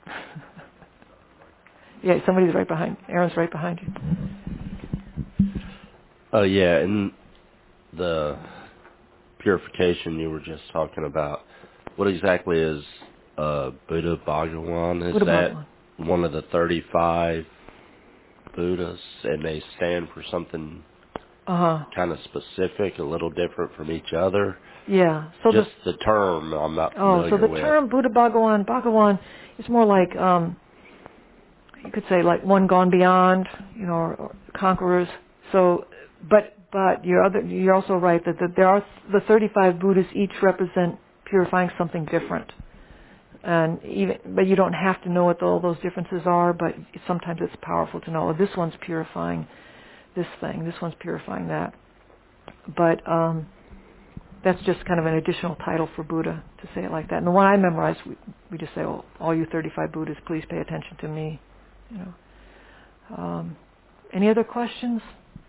Yeah, somebody's right behind. Aaron's right behind you. Oh, uh, yeah, and the purification you were just talking about, what exactly is uh, Buddha Bhagawan? Is Buddha that Bhagawan. One of the thirty-five Buddhas, and they stand for something uh-huh. kind of specific, a little different from each other? Yeah. So Just the, the term I'm not oh, familiar so the with. term Buddha Bhagawan, Bhagawan is more like, um, you could say like one gone beyond, you know, or, or conquerors. So, but but you're other, you're also right that, that there are the thirty-five Buddhas each represent purifying something different. And even, but you don't have to know what all those differences are, but sometimes it's powerful to know, oh, this one's purifying this thing, this one's purifying that. But um, that's just kind of an additional title for Buddha to say it like that. And the one I memorized, we, we just say, oh, all you thirty-five Buddhas, please pay attention to me. You know. Um, any other questions?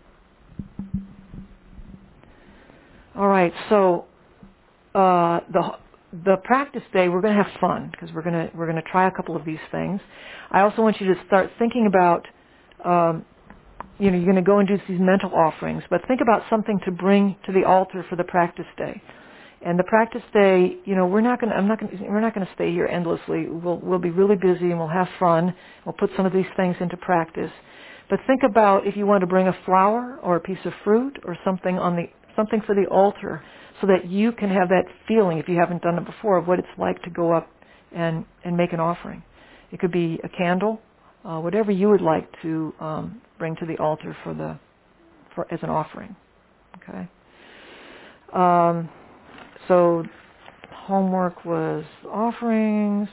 All right, so uh, the the practice day, we're going to have fun because we're going to we're going to try a couple of these things. I also want you to start thinking about, um, you know, you're going to go and do these mental offerings, but think about something to bring to the altar for the practice day. And the practice day, you know, we're not going to I'm not going to, we're not going to stay here endlessly. We'll we'll be really busy and we'll have fun. We'll put some of these things into practice. But think about if you want to bring a flower or a piece of fruit or something on the something for the altar, so that you can have that feeling, if you haven't done it before, of what it's like to go up and, and make an offering. It could be a candle, uh, whatever you would like to um, bring to the altar for the for as an offering. Okay. Um, so homework was offerings.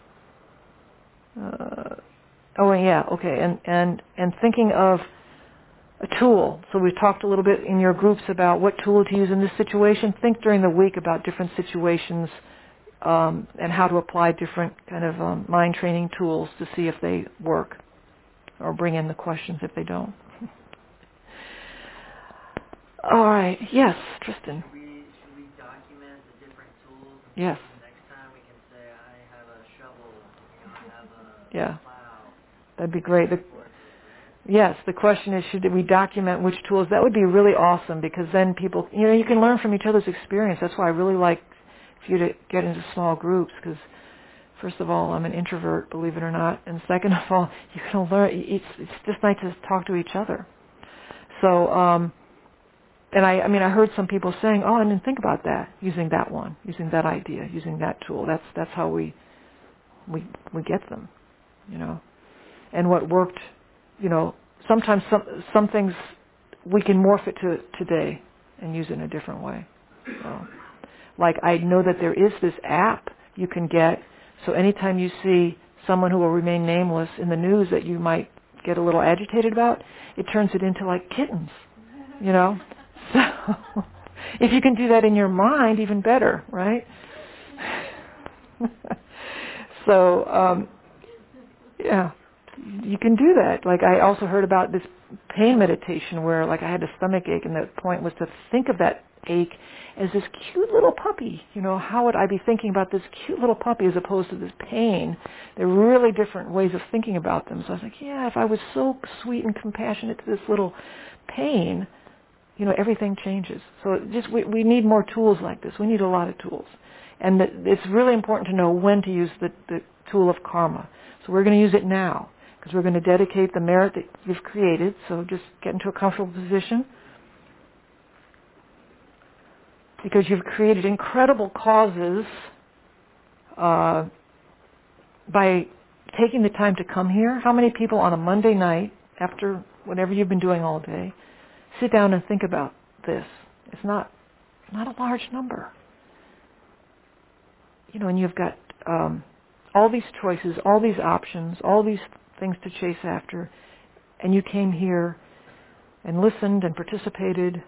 Uh, oh, and yeah, okay, and and and thinking of a tool. So we talked a little bit in your groups about what tool to use in this situation. Think during the week about different situations um, and how to apply different kind of um, mind training tools to see if they work, or bring in the questions if they don't. All right. Yes, Tristan. Should we, should we document the different tools? And Yes. Next time we can say, I have a shovel, you know, I have a Yeah. plow. That'd be great. The, Yes, the question is, should we document which tools? That would be really awesome, because then people, you know, you can learn from each other's experience. That's why I really like for you to get into small groups, because first of all, I'm an introvert, believe it or not, and second of all, you can learn. It's it's just nice to talk to each other. So, um, and I, I mean, I heard some people saying, "Oh, I didn't think about that. Using that one, using that idea, using that tool. That's that's how we we we get them, you know." And what worked. You know, sometimes some some things we can morph it to today and use it in a different way. So, like I know that there is this app you can get, so anytime you see someone who will remain nameless in the news that you might get a little agitated about, it turns it into like kittens, you know? So, if you can do that in your mind, even better, right? So, um, yeah. You can do that. Like I also heard about this pain meditation where like I had a stomach ache, and the point was to think of that ache as this cute little puppy. You know, how would I be thinking about this cute little puppy as opposed to this pain? They're really different ways of thinking about them. So I was like, yeah, if I was so sweet and compassionate to this little pain, you know, everything changes. So just we, we need more tools like this. We need a lot of tools. And the, it's really important to know when to use the, the tool of karma. So we're going to use it now, because we're going to dedicate the merit that you've created. So just get into a comfortable position. Because you've created incredible causes uh, by taking the time to come here. How many people on a Monday night, after whatever you've been doing all day, sit down and think about this? It's not, not a large number. You know, and you've got um, all these choices, all these options, all these things to chase after, and you came here and listened and participated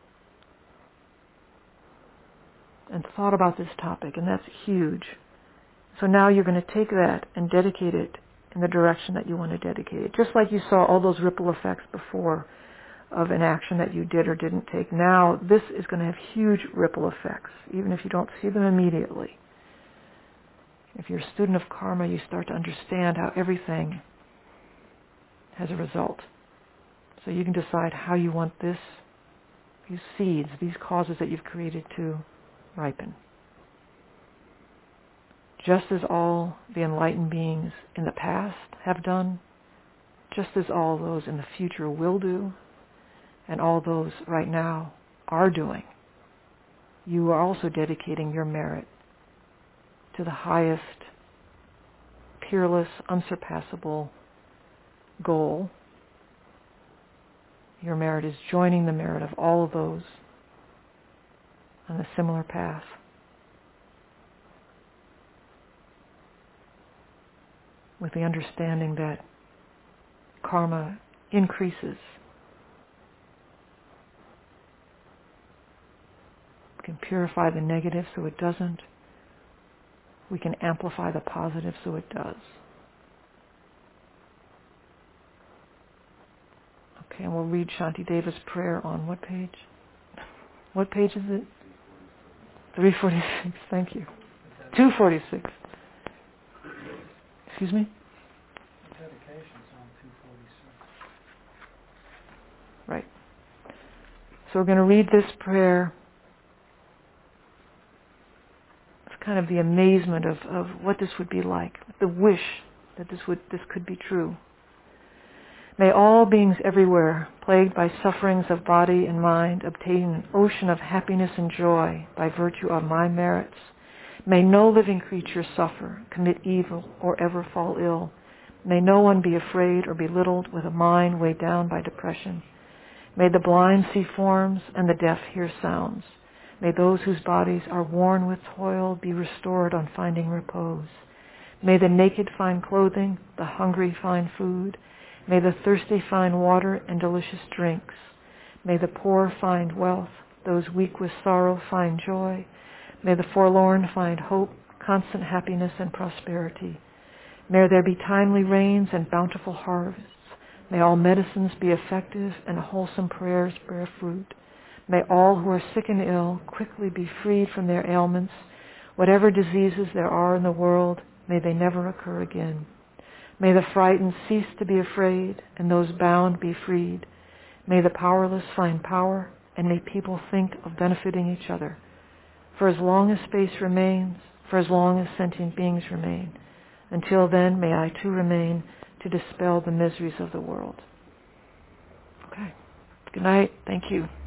and thought about this topic, and that's huge. So now you're going to take that and dedicate it in the direction that you want to dedicate it. Just like you saw all those ripple effects before of an action that you did or didn't take. Now this is going to have huge ripple effects, even if you don't see them immediately. If you're a student of karma, you start to understand how everything has a result. So you can decide how you want this, these seeds, these causes that you've created to ripen. Just as all the enlightened beings in the past have done, just as all those in the future will do, and all those right now are doing, you are also dedicating your merit to the highest, peerless, unsurpassable goal. Your merit is joining the merit of all of those on a similar path. With the understanding that karma increases. We can purify the negative so it doesn't. We can amplify the positive so it does. Okay, and we'll read Shantideva's prayer on what page? What page is it? three forty-six, thank you. two forty-six. Excuse me? Dedication's on two forty-six. Right. So we're going to read this prayer. It's kind of the amazement of, of what this would be like, the wish that this would this could be true. May all beings everywhere, plagued by sufferings of body and mind, obtain an ocean of happiness and joy by virtue of my merits. May no living creature suffer, commit evil, or ever fall ill. May no one be afraid or belittled with a mind weighed down by depression. May the blind see forms and the deaf hear sounds. May those whose bodies are worn with toil be restored on finding repose. May the naked find clothing, the hungry find food. May the thirsty find water and delicious drinks. May the poor find wealth, those weak with sorrow find joy. May the forlorn find hope, constant happiness and prosperity. May there be timely rains and bountiful harvests. May all medicines be effective and wholesome prayers bear fruit. May all who are sick and ill quickly be freed from their ailments. Whatever diseases there are in the world, may they never occur again. May the frightened cease to be afraid, and those bound be freed. May the powerless find power, and may people think of benefiting each other. For as long as space remains, for as long as sentient beings remain, until then may I too remain to dispel the miseries of the world. Okay. Good night. Thank you.